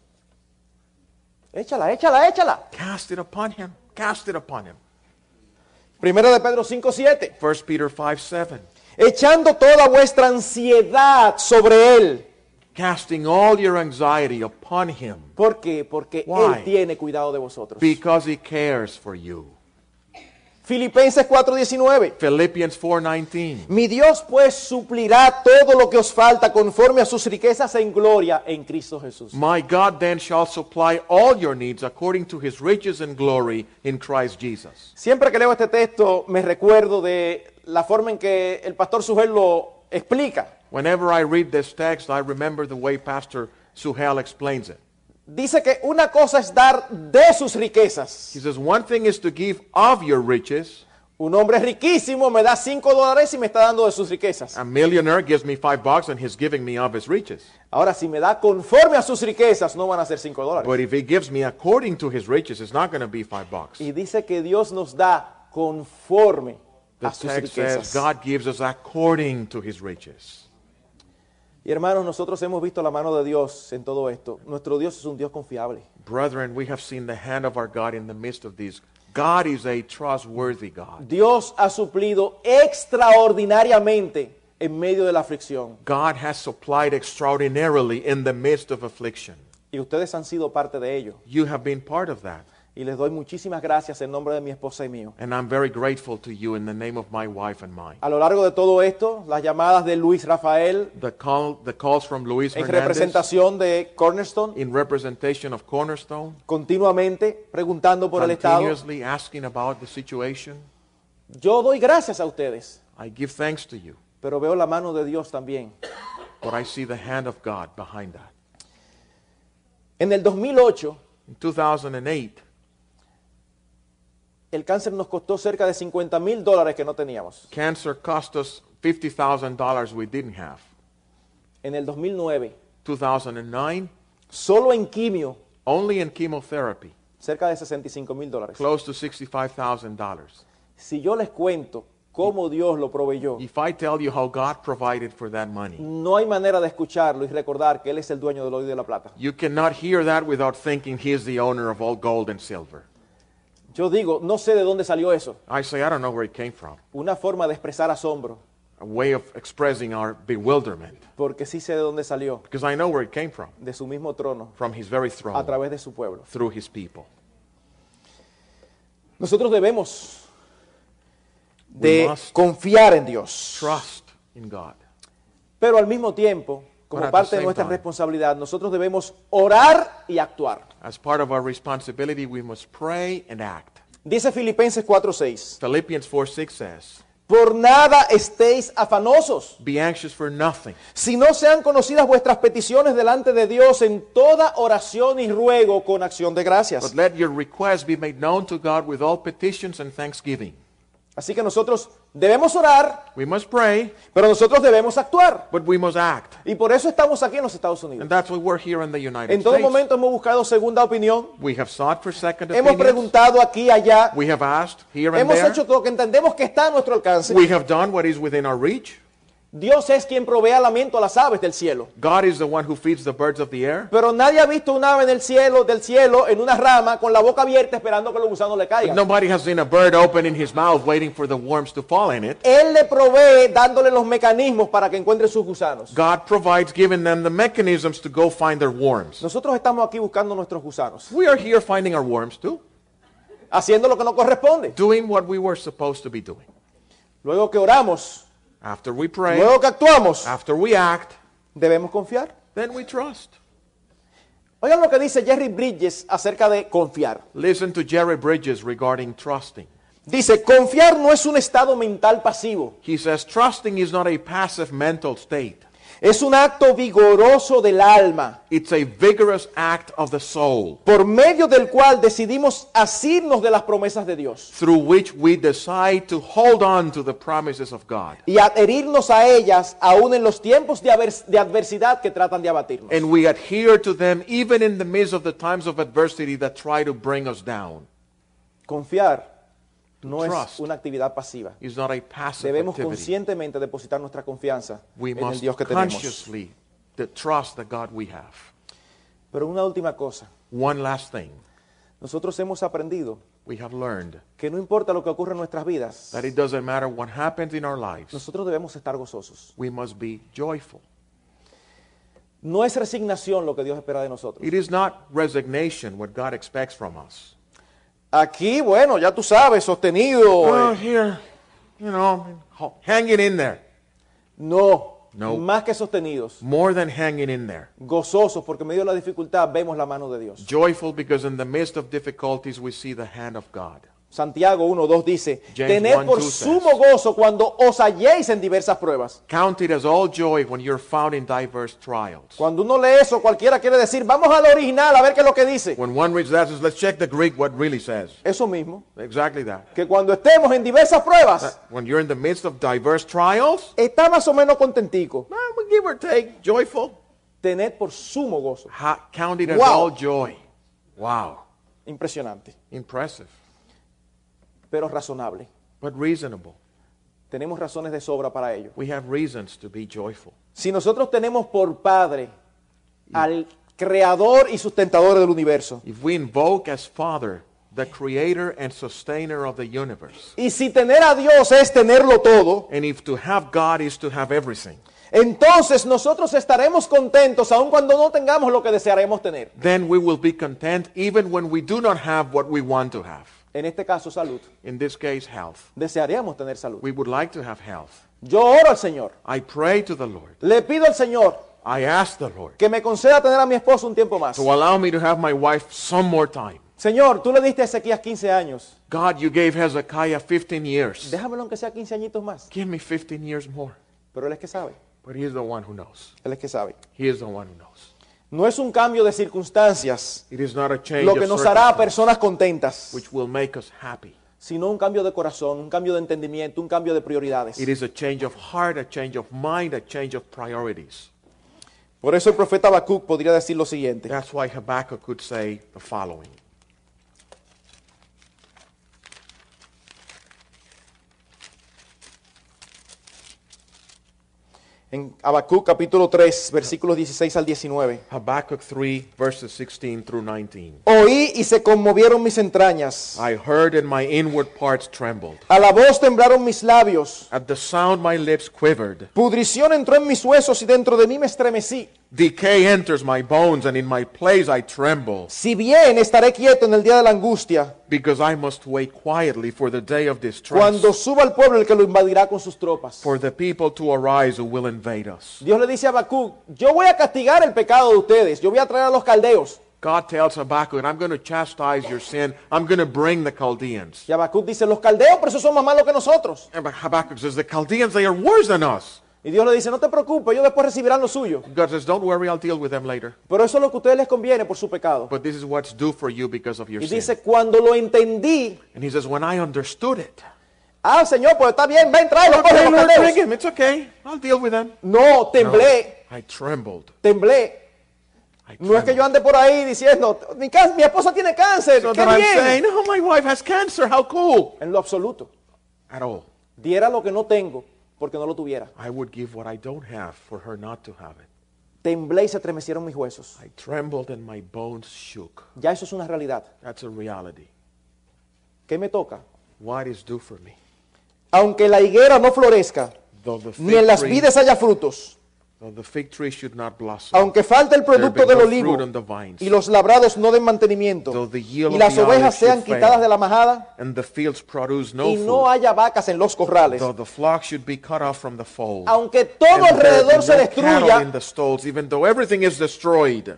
Échala, échala, échala. Cast it upon him. Cast it upon him. Primero de Pedro cinco, siete. First Peter five seven. Echando toda vuestra ansiedad sobre Él. Casting all your anxiety upon him, ¿Por qué? Porque Why? Él tiene cuidado de vosotros. because he cares for you. Filipenses cuatro, diecinueve. Philippians four nineteen. Mi Dios pues suplirá todo lo que os falta conforme a sus riquezas en gloria en Cristo Jesús. My God then shall supply all your needs according to his riches and glory in Christ Jesus. Siempre que leo este texto me recuerdo de la forma en que el pastor Sugel lo explica. Whenever I read this text, I remember the way Pastor Suhel explains it. Dice que una cosa es dar de sus riquezas. He says, one thing is to give of your riches. Un hombre riquísimo me da cinco dólares y me está dando de sus riquezas. A millionaire gives me five bucks and he's giving me of his riches. Ahora, si me da conforme a sus riquezas, no van a ser cinco dólares. But if he gives me according to his riches, it's not going to be five bucks. Y dice que Dios nos da conforme The a sus text says riquezas. God gives us according to his riches. Y hermanos, nosotros hemos visto la mano de Dios en todo esto. Nuestro Dios es un Dios confiable. Brethren, we have seen the hand of our God in the midst of these. God is a trustworthy God. Dios ha suplido extraordinariamente en medio de la aflicción. God has supplied extraordinarily in the midst of affliction. Y ustedes han sido parte de ello. You have been part of that. Y les doy muchísimas gracias en nombre de mi esposa y mío. And I'm very grateful to you in the name of my wife and mine. A lo largo de todo esto, las llamadas de Luis Rafael The, call, the calls from Luis en Hernandez representación de Cornerstone, in representation of Cornerstone, continuamente preguntando por el Estado. continuously asking about the situation. Yo doy gracias a ustedes, I give thanks to you, pero veo la mano de Dios también. but I see the hand of God behind that. En el dos mil ocho, In two thousand eight, el cáncer nos costó cerca de cincuenta mil dólares que no teníamos. cancer cost us fifty thousand dollars we didn't have. En el dos mil nueve, two thousand nine, solo en quimio, only in chemotherapy, cerca de sesenta y cinco mil dólares. close to sixty-five thousand dollars. Si yo les cuento cómo Dios lo proveyó, If I tell you how God provided for that money, no hay manera de escucharlo y recordar que Él es el dueño del oro y de la plata. you cannot hear that without thinking He is the owner of all gold and silver. Yo digo, no sé de dónde salió eso. I say, I don't know where it came from. Una forma de expresar asombro, A way of expressing our bewilderment. porque sí sé de dónde salió, Because I know where it came from. de su mismo trono, From His very a throne. través de su pueblo. Through His people. Nosotros debemos We de must confiar en Dios, trust in God. pero al mismo tiempo, como But at the parte de same nuestra time, responsabilidad, nosotros debemos orar y actuar. As part of our responsibility, we must pray and act. Dice Filipenses cuatro seis, Philippians four six says, por nada estéis afanosos, be anxious for nothing, si no sean conocidas vuestras peticiones delante de Dios en toda oración y ruego con acción de gracias. but let your requests be made known to God with all petitions and thanksgiving. Así que nosotros debemos orar, We must pray, pero nosotros debemos actuar. but we must act. Y por eso estamos aquí en los Estados Unidos. And that's why we're here in the United En todo States. momento hemos buscado segunda opinión, We have sought for second hemos opinions. preguntado aquí y allá, We have asked here and hemos there. hecho todo lo que entendemos que está a nuestro alcance. We have done what is within our reach. Dios es quien provee alimento a las aves del cielo. God is the one who feeds the birds of the air. Pero nadie ha visto un ave en el cielo, del cielo, en una rama, con la boca abierta, esperando que los gusanos le But caigan. nobody has seen a bird opening his mouth waiting for the worms to fall in it. Él le provee dándole los mecanismos para que encuentre sus gusanos. God provides, giving them the mechanisms to go find their worms. Nosotros estamos aquí buscando nuestros gusanos, We are here finding our worms too, haciendo lo que nos corresponde. doing what we were supposed to be doing. Luego que oramos, After we pray, luego que actuamos, after we act, debemos confiar. then we trust. Oigan lo que dice Jerry Bridges acerca de confiar. Listen to Jerry Bridges regarding trusting. Dice, confiar no es un estado mental pasivo. He says, trusting is not a passive mental state. Es un acto vigoroso del alma, It's a vigorous act of the soul, por medio del cual decidimos asirnos de las promesas de Dios through which we decide to hold on to the promises of God. y adherirnos a ellas aún en los tiempos de, advers- de adversidad que tratan de abatirnos. And we adhere to them even in the midst of the times of adversity that try to bring us down. Confiar no es Trust. una actividad pasiva. It's not a passive Debemos activity. conscientemente depositar nuestra confianza We en el must Dios que tenemos. consciously the trust the God we have. Pero una última cosa, One last thing. nosotros hemos aprendido We have learned que no importa lo que ocurra en nuestras vidas, that it doesn't matter what happens in our lives. nosotros debemos estar gozosos. We must be joyful. No es resignación lo que Dios espera de nosotros. It is not resignation what God expects from us. Aquí, bueno, ya tú sabes, sostenido. Oh, eh, here, you know, hanging in there. No, No. más que sostenidos. More than hanging in there. Gozosos, porque en medio de la dificultad vemos la mano de Dios. Joyful because in the midst of difficulties we see the hand of God. Santiago uno dos dice, James tened one, por two sumo says, gozo cuando os halléis en diversas pruebas. Count it as all joy when you're found in diverse trials. Cuando uno lee eso, cualquiera quiere decir, vamos al original a ver qué es lo que dice. When one reads that, says, let's check the Greek what really says. Eso mismo, Exactly that. que cuando estemos en diversas pruebas, When you're in the midst of diverse trials, está más o menos contentico. well, we give or take, joyful. Tened por sumo gozo. Ha- count it as Wow. all joy. Wow. Impresionante, Impressive. pero razonable. But reasonable. Tenemos razones de sobra para ello. We have reasons to be joyful. Si nosotros tenemos por Padre al creador y sustentador del universo, If we invoke as Father the creator and sustainer of the universe, y si tener a Dios es tenerlo todo, and if to have God is to have everything, entonces nosotros estaremos contentos aun cuando no tengamos lo que desearemos tener. then we will be content even when we do not have what we want to have. En este caso, salud. In this case, health. Desearíamos tener salud. We would like to have health. Yo oro al Señor. I pray to the Lord. Le pido al Señor I ask the Lord que me conceda tener a mi esposo un tiempo más. to allow me to have my wife some more time. Señor, tú le diste a Ezequías quince años. God, you gave Hezekiah fifteen years. Déjamelo aunque sea quince añitos más. Give me fifteen years more. Pero Él es que sabe. But he is the one who knows. Él es que sabe. He is the one who knows. No es un cambio de circunstancias It is not a change lo que of nos hará a circumstance personas contentas, which will make us happy. sino un cambio de corazón, un cambio de entendimiento, un cambio de prioridades. It is a change of heart, a change of mind, a change of priorities. Por eso el profeta Habacuc podría decir lo siguiente. That's why Habakkuk could say the following. En Habacuc capítulo tres, versículos dieciséis al diecinueve. Habakkuk three, verses sixteen through nineteen. Oí y se conmovieron mis entrañas. I heard and my inward parts trembled. A la voz temblaron mis labios. At the sound my lips quivered. Pudrición entró en mis huesos y dentro de mí me estremecí. Decay enters my bones, and in my place I tremble, Si bien estaré quieto en el día de la angustia, because I must wait quietly for the day of distress, cuando suba al pueblo el que lo invadirá con sus tropas. for the people to arise who will invade us. Dios le dice a Habacuc, yo voy a castigar el pecado de ustedes, yo voy a traer a los caldeos. God tells Habakkuk, I'm going to chastise your sin. I'm going to bring the Chaldeans. Y Habacuc dice, los caldeos, pero esos son más malos que nosotros. And Habakkuk says, the Chaldeans, they are worse than us. Y Dios le dice, no te preocupes, ellos después recibirán lo suyo. God says, don't worry, I'll deal with them later. Pero eso es lo que a ustedes les conviene por su pecado. But this is what's due for you because of your Y sin. dice, cuando lo entendí, And he says, when I understood it, ah, Señor, pues está bien, ven, tráelo, coge okay, los Lord, bring caldeos. him. It's okay. I'll deal with them. No, temblé, I trembled. temblé. I No es que yo trembled. ande por ahí diciendo, mi, can- mi esposa tiene cáncer, So qué that I'm bien. saying, oh, my wife has cancer. How cool. En lo absoluto, At all. diera lo que no tengo porque no lo tuviera. I would give what I don't have for her not to have it. Temblé y se estremecieron mis huesos. I trembled and my bones shook. Ya eso es una realidad. That's a reality. ¿Qué me toca? What is due for me? Aunque la higuera no florezca, Though the ni en fig las tree, vides haya frutos, though the fig tree should not blossom, aunque falte el there producto be del no olivo fruit on the vines, y los labrados no den mantenimiento, though the yield y of las the ovejas olive sean should fail, quitadas de la majada, and the fields produce no y no food, haya vacas en los corrales, though the flock should be cut off from the fold, aunque todo and there alrededor be se no cattle in destruya, the stalls, even though everything is destroyed,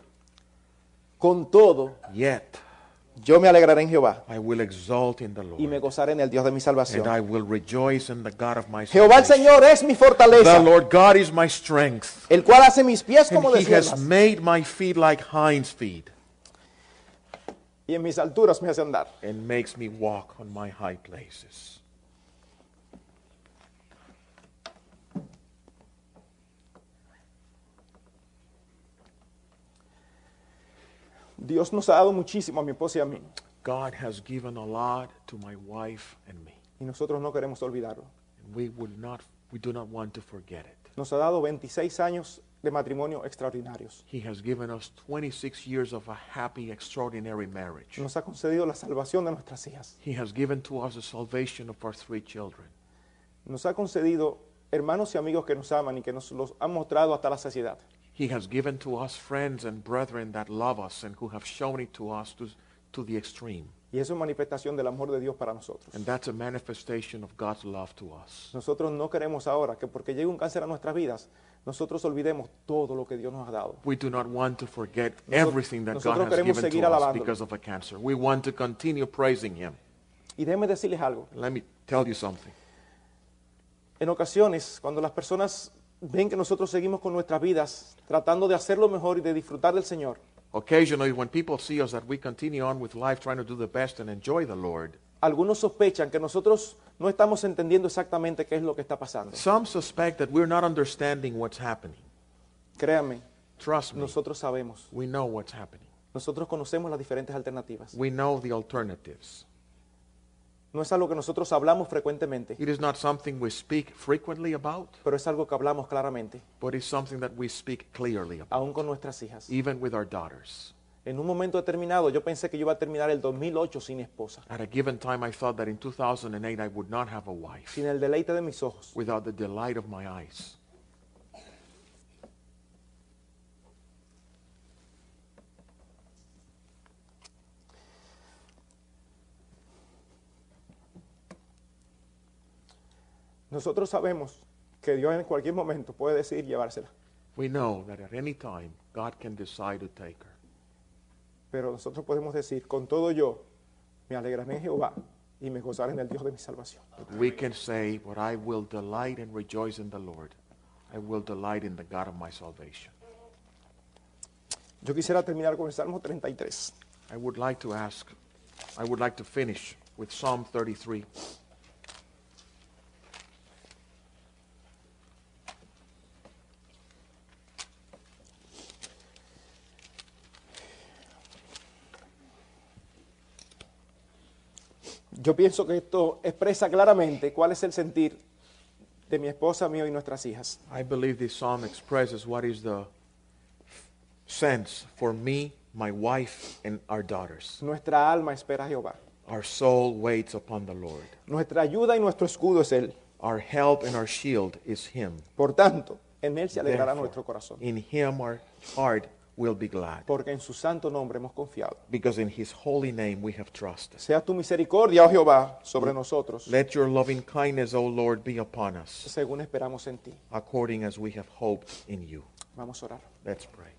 con todo, yet yo me alegraré en Jehová I will exult in the y me Lord, gozaré en el Dios de mi salvación. and I will rejoice in the God of my Jehová el salvation. Señor es mi The fortaleza, Lord God is my strength, el cual hace mis pies and como de He has siervas, made my feet like hinds' feet, y en mis alturas me hace andar. and makes me walk on my high places. Dios nos ha dado muchísimo a mi esposa y a mí, God has given a lot to my wife and me, y nosotros no queremos olvidarlo. and we would not, we do not want to forget it. Nos ha dado veintiséis años de matrimonio extraordinarios. He has given us twenty-six years of a happy, extraordinary marriage. Nos ha concedido la salvación de nuestras hijas. He has given to us the salvation of our three children. Nos ha concedido hermanos y amigos que nos aman y que nos los han mostrado hasta la saciedad. He has given to us friends and brethren that love us and who have shown it to us to, to the extreme. Y eso es manifestación del amor de Dios para nosotros. And that's a manifestation of God's love to us. Nosotros no queremos ahora que porque llegue un cáncer a nuestras vidas, nosotros olvidemos todo lo que Dios nos ha dado. We do not want to forget Nosot- everything that God nosotros has queremos given seguir to us alabándolo. because of a cancer. We want to continue praising Him. Y déjenme decirles algo. Let me tell you something. En ocasiones, cuando las personas ven que nosotros seguimos con nuestras vidas tratando de hacerlo mejor y de disfrutar del Señor, Occasionally, when people see us that we continue on with life trying to do the best and enjoy the Lord, algunos sospechan que nosotros no estamos entendiendo exactamente qué es lo que está pasando. some suspect that we're not understanding what's happening. Créanme, Trust me, nosotros sabemos. we know what's happening. Nosotros conocemos las diferentes alternativas. We know the alternatives. No es algo que nosotros hablamos frecuentemente, It is not something we speak frequently about, pero es algo que hablamos claramente, but it's something that we speak clearly about, aún con nuestras hijas. even with our daughters. En un momento determinado yo pensé que yo iba a terminar el dos mil ocho sin esposa, At a given time, I thought that in two thousand eight I would not have a wife sin el deleite de mis ojos. without the delight of my eyes. Nosotros sabemos que Dios en cualquier momento puede decidir llevársela, We know that at any time, God can decide to take her. pero nosotros podemos decir, con todo yo, me alegraré en Jehová y me gozaré en el Dios de mi salvación. But we can say, but I will delight and rejoice in the Lord. I will delight in the God of my salvation. Yo quisiera terminar con el Salmo treinta y tres. I would like to ask, I would like to finish with Psalm thirty-three. Yo pienso que esto expresa claramente cuál es el sentir de mi esposa, mío y nuestras hijas. I believe this psalm expresses what is the sense for me, my wife, and our daughters. Nuestra alma espera a Jehová. Our soul waits upon the Lord. Nuestra ayuda y nuestro escudo es Él. Our help and our shield is Him. Por tanto, en Él se alegrará Therefore, nuestro corazón. in Him our heart will be glad, Porque en su santo nombre hemos confiado. because in His holy name we have trusted. Sea tu misericordia, oh Jehová, sobre nosotros, Let your loving kindness, O Lord, be upon us, según esperamos en ti. according as we have hoped in you. Vamos a orar. Let's pray.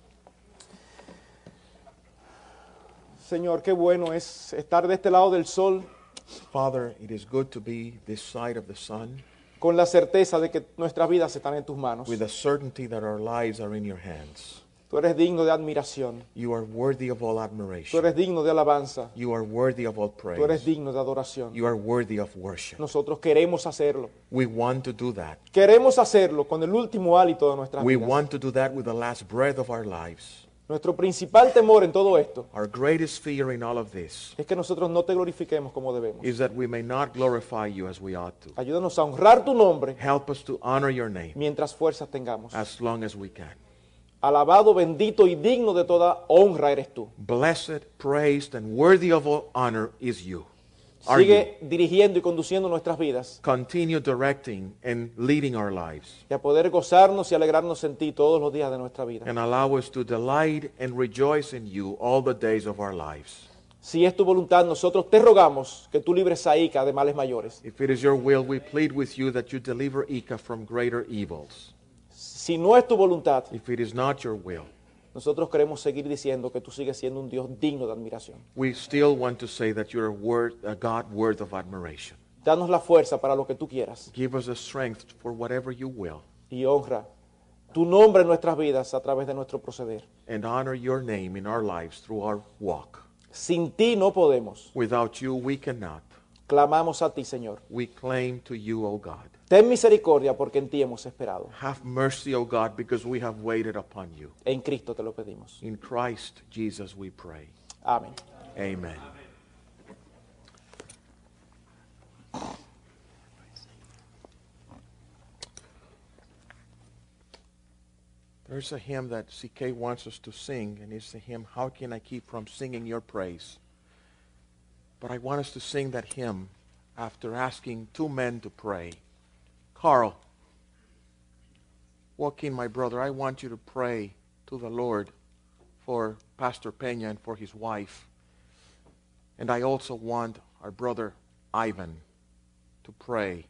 Señor, qué bueno es estar de este lado del sol Father, it is good to be this side of the sun con la certeza de que nuestras vidas están en tus manos. with the certainty that our lives are in your hands. Tú eres digno de admiración. You are worthy of all Tú admiration. eres digno de alabanza. You are worthy of all Tú eres praise. digno de adoración. You are worthy of worship. Nosotros queremos hacerlo. We want to do that. Queremos hacerlo con el último hálito de nuestras We vidas. want to do that with the last breath of our lives. Nuestro principal temor en todo esto Our greatest fear in all of this es que nosotros no te glorifiquemos como debemos. is that we may not glorify you as we ought to. Ayúdanos a honrar tu nombre Help us to honor your name mientras fuerzas tengamos. as long as we can. Alabado, bendito y digno de toda honra eres tú. Blessed, praised, and worthy of all honor is you. Are you? Sigue dirigiendo y conduciendo nuestras vidas Continue directing and leading our lives, y a poder gozarnos y alegrarnos en ti todos los días de nuestra vida. and allow us to delight and rejoice in you all the days of our lives. Si es tu voluntad, nosotros te rogamos que tú libres a Ica de males mayores. If it is your will, we plead with you that you deliver Ika from greater evils. Si no es tu voluntad, If it is not your will, nosotros queremos seguir diciendo que tú sigues siendo un Dios digno de admiración. we still want to say that you're a, word, a God worth of admiration. Danos la fuerza para lo que tú quieras Give us the strength for whatever you will, y honra tu nombre en nuestras vidas a través de nuestro proceder. and honor your name in our lives through our walk. Sin ti no podemos. Without you, we cannot. Clamamos a ti, Señor. We claim to you, O God. Ten misericordia porque en ti hemos esperado. Have mercy, O God, because we have waited upon you. En Cristo te lo pedimos. In Christ Jesus we pray. Amén. Amen. There's a hymn that C K wants us to sing, and it's the hymn, How Can I Keep From Singing Your Praise? But I want us to sing that hymn after asking two men to pray. Carl, Joaquin, my brother, I want you to pray to the Lord for Pastor Peña and for his wife. And I also want our brother Ivan to pray.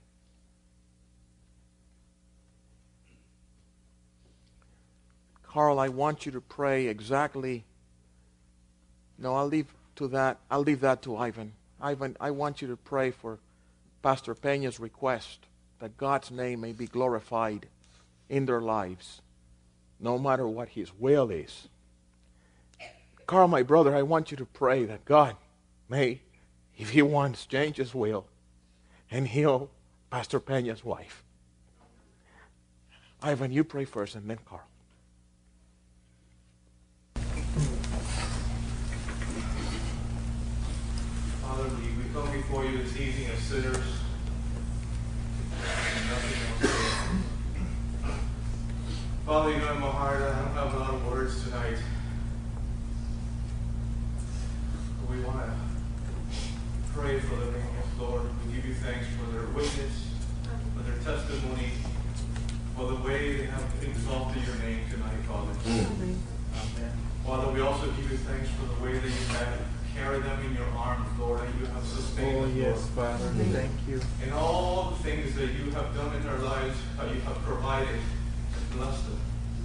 Carl, I want you to pray exactly. No, I'll leave to that. I'll leave that to Ivan. Ivan, I want you to pray for Pastor Peña's request that God's name may be glorified in their lives, no matter what his will is. Carl, my brother, I want you to pray that God may, if he wants, change his will and heal Pastor Peña's wife. Ivan, you pray first, and then Carl. Father, we, we come before you this evening as sinners. Nothing else. Father, you know in my heart I don't have a lot of words tonight. But we want to pray for the Peñas, Lord. We give you thanks for their witness, for their testimony, for the way they have exalted your name tonight, Father. Amen. Father, we also give you thanks for the way that you have carried them in your arms, Lord, and you have sustained Oh, them, yes, Lord. Father. Thank you. And all the things that you have done in our lives, how you have provided and blessed them.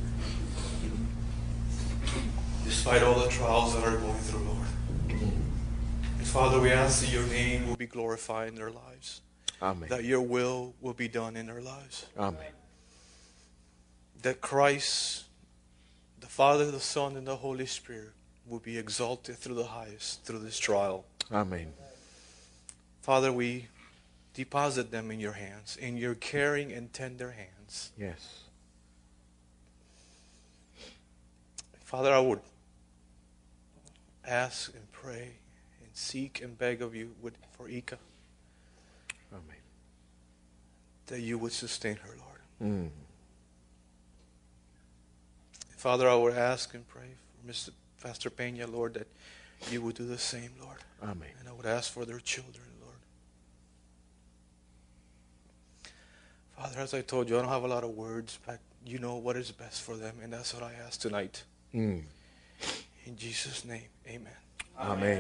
Despite all the trials that are going through, Lord. And Father, we ask that your name will be glorified in their lives. Amen. That your will will be done in their lives. Amen. That Christ, the Father, the Son, and the Holy Spirit will be exalted through the highest, through this trial. Amen. Father, we deposit them in your hands, in your caring and tender hands. Yes. Father, I would ask and pray and seek and beg of you with, for Ika, Amen. that you would sustain her, Lord. Mm. Father, I would ask and pray for Mister Pastor Peña, Lord, that you would do the same, Lord. Amen. And I would ask for their children, Lord. Father, as I told you, I don't have a lot of words, but you know what is best for them, and that's what I ask tonight. Mm. In Jesus' name, amen. Amen.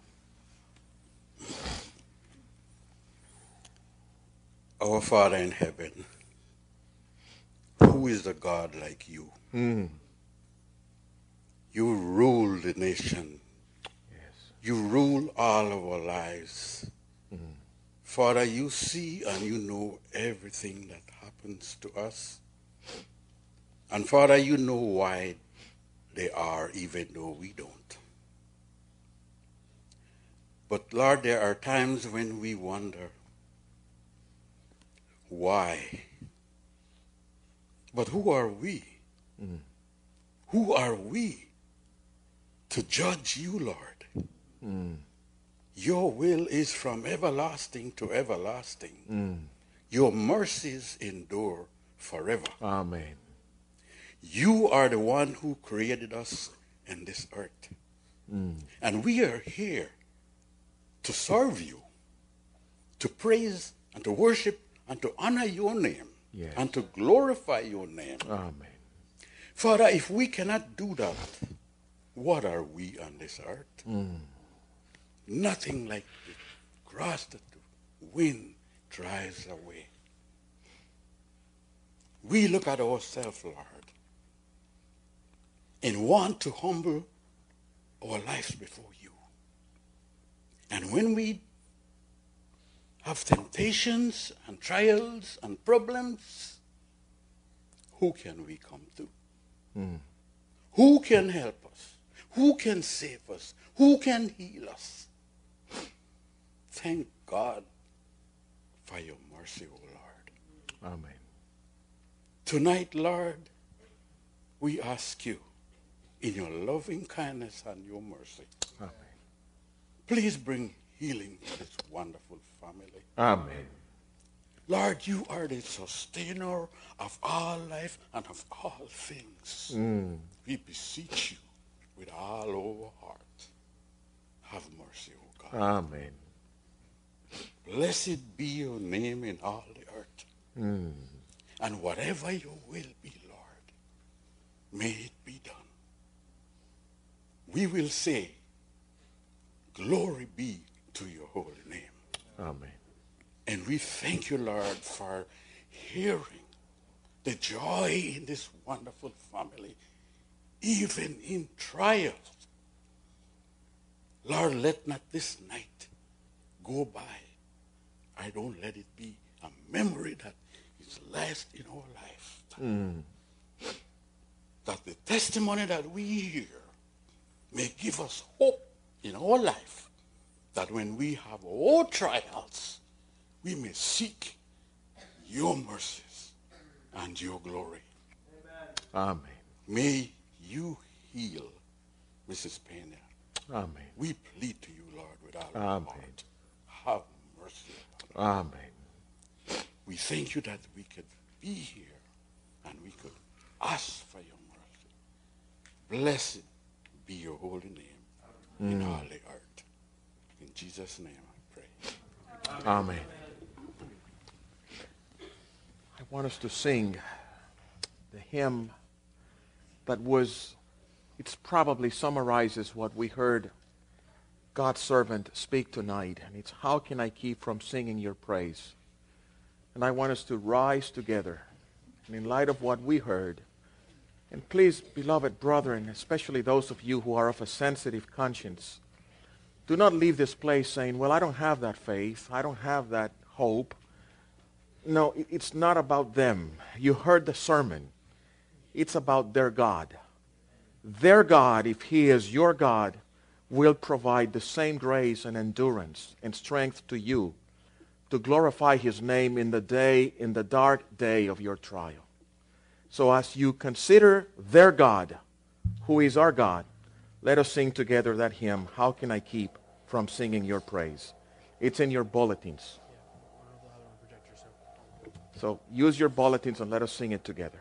Our Father in heaven, who is a God like you? Mm. You rule the nation. Yes. You rule all of our lives. Mm. Father, you see and you know everything that happens to us. And Father, you know why they are, even though we don't. But Lord, there are times when we wonder, why? But who are we? Mm. Who are we to judge you, Lord? Mm. Your will is from everlasting to everlasting. Mm. Your mercies endure forever. Amen. You are the one who created us in this earth. Mm. And we are here to serve you, to praise and to worship and to honor your name, Yes. and to glorify your name. Amen. Father, if we cannot do that, what are we on this earth? Mm. Nothing like the grass that the wind drives away. We look at ourselves, Lord, and want to humble our lives before you. And when we have temptations and trials and problems, who can we come to? Mm. Who can help us? Who can save us? Who can heal us? Thank God for your mercy, O Lord. Amen. Tonight, Lord, we ask you in your loving kindness and your mercy, Amen. please bring healing to this wonderful family. Amen. Lord, you are the sustainer of all life and of all things. Mm. We beseech you with all our heart. Have mercy, O God. Amen. Blessed be your name in all the earth. Mm. And whatever your will be, Lord, may it be done. We will say, glory be to your holy name. Amen. And we thank you, Lord, for hearing the joy in this wonderful family, even in trials. Lord, let not this night go by. I don't let it be a memory that is last in our life. Mm. That the testimony that we hear may give us hope in our life, that when we have our trials, we may seek your mercies and your glory. Amen. May you heal Missus Peña. Amen. We plead to you, Lord, with all our Amen. heart. Have mercy upon us. Amen. We thank you that we could be here and we could ask for your mercy. Blessed be your holy name in all the earth. In Jesus' name I pray. Amen. I want us to sing the hymn that was, it probably summarizes what we heard God's servant speak tonight. And it's, how can I keep from singing your praise? And I want us to rise together. And in light of what we heard, and please, beloved brethren, especially those of you who are of a sensitive conscience, do not leave this place saying, well, I don't have that faith. I don't have that hope. No, it's not about them. You heard the sermon. It's about their God. Their God, if He is your God, will provide the same grace and endurance and strength to you to glorify His name in the day, in the dark day of your trial. So as you consider their God, who is our God, let us sing together that hymn, How Can I Keep from Singing Your Praise? It's in your bulletins. So use your bulletins and let us sing it together.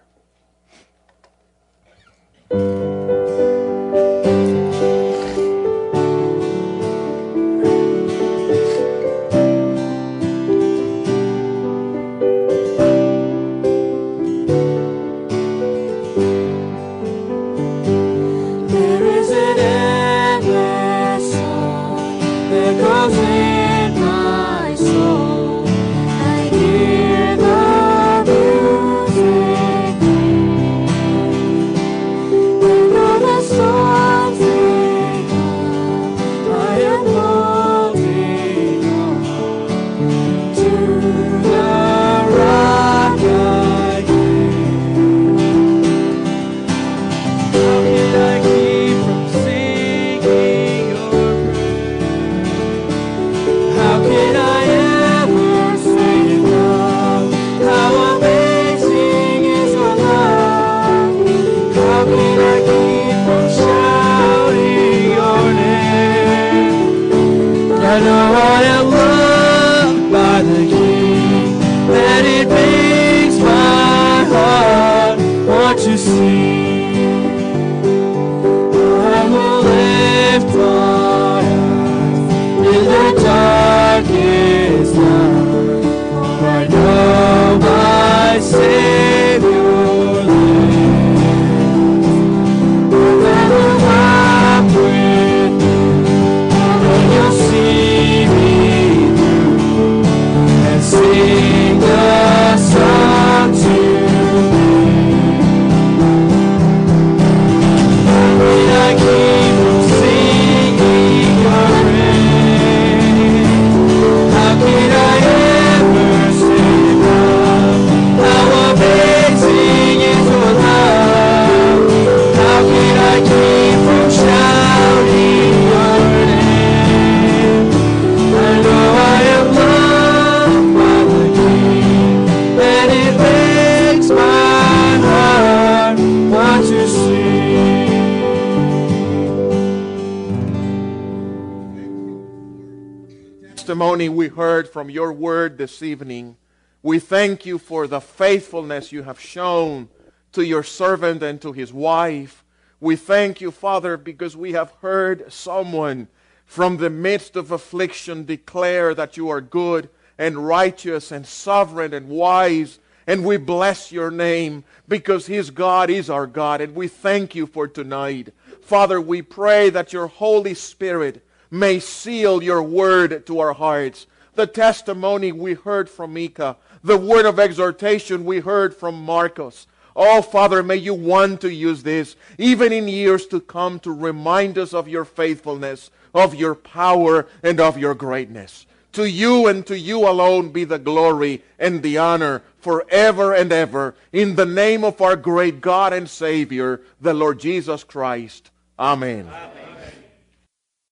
Testimony we heard from your word this evening. We thank you for the faithfulness you have shown to your servant and to his wife. We thank you, Father, because we have heard someone from the midst of affliction declare that you are good and righteous and sovereign and wise. And we bless your name because his God is our God. And we thank you for tonight. Father, we pray that your Holy Spirit may seal your word to our hearts. The testimony we heard from Micah, the word of exhortation we heard from Marcos. Oh, Father, may you want to use this, even in years to come, to remind us of your faithfulness, of your power, and of your greatness. To you and to you alone be the glory and the honor forever and ever. In the name of our great God and Savior, the Lord Jesus Christ. Amen. Amen.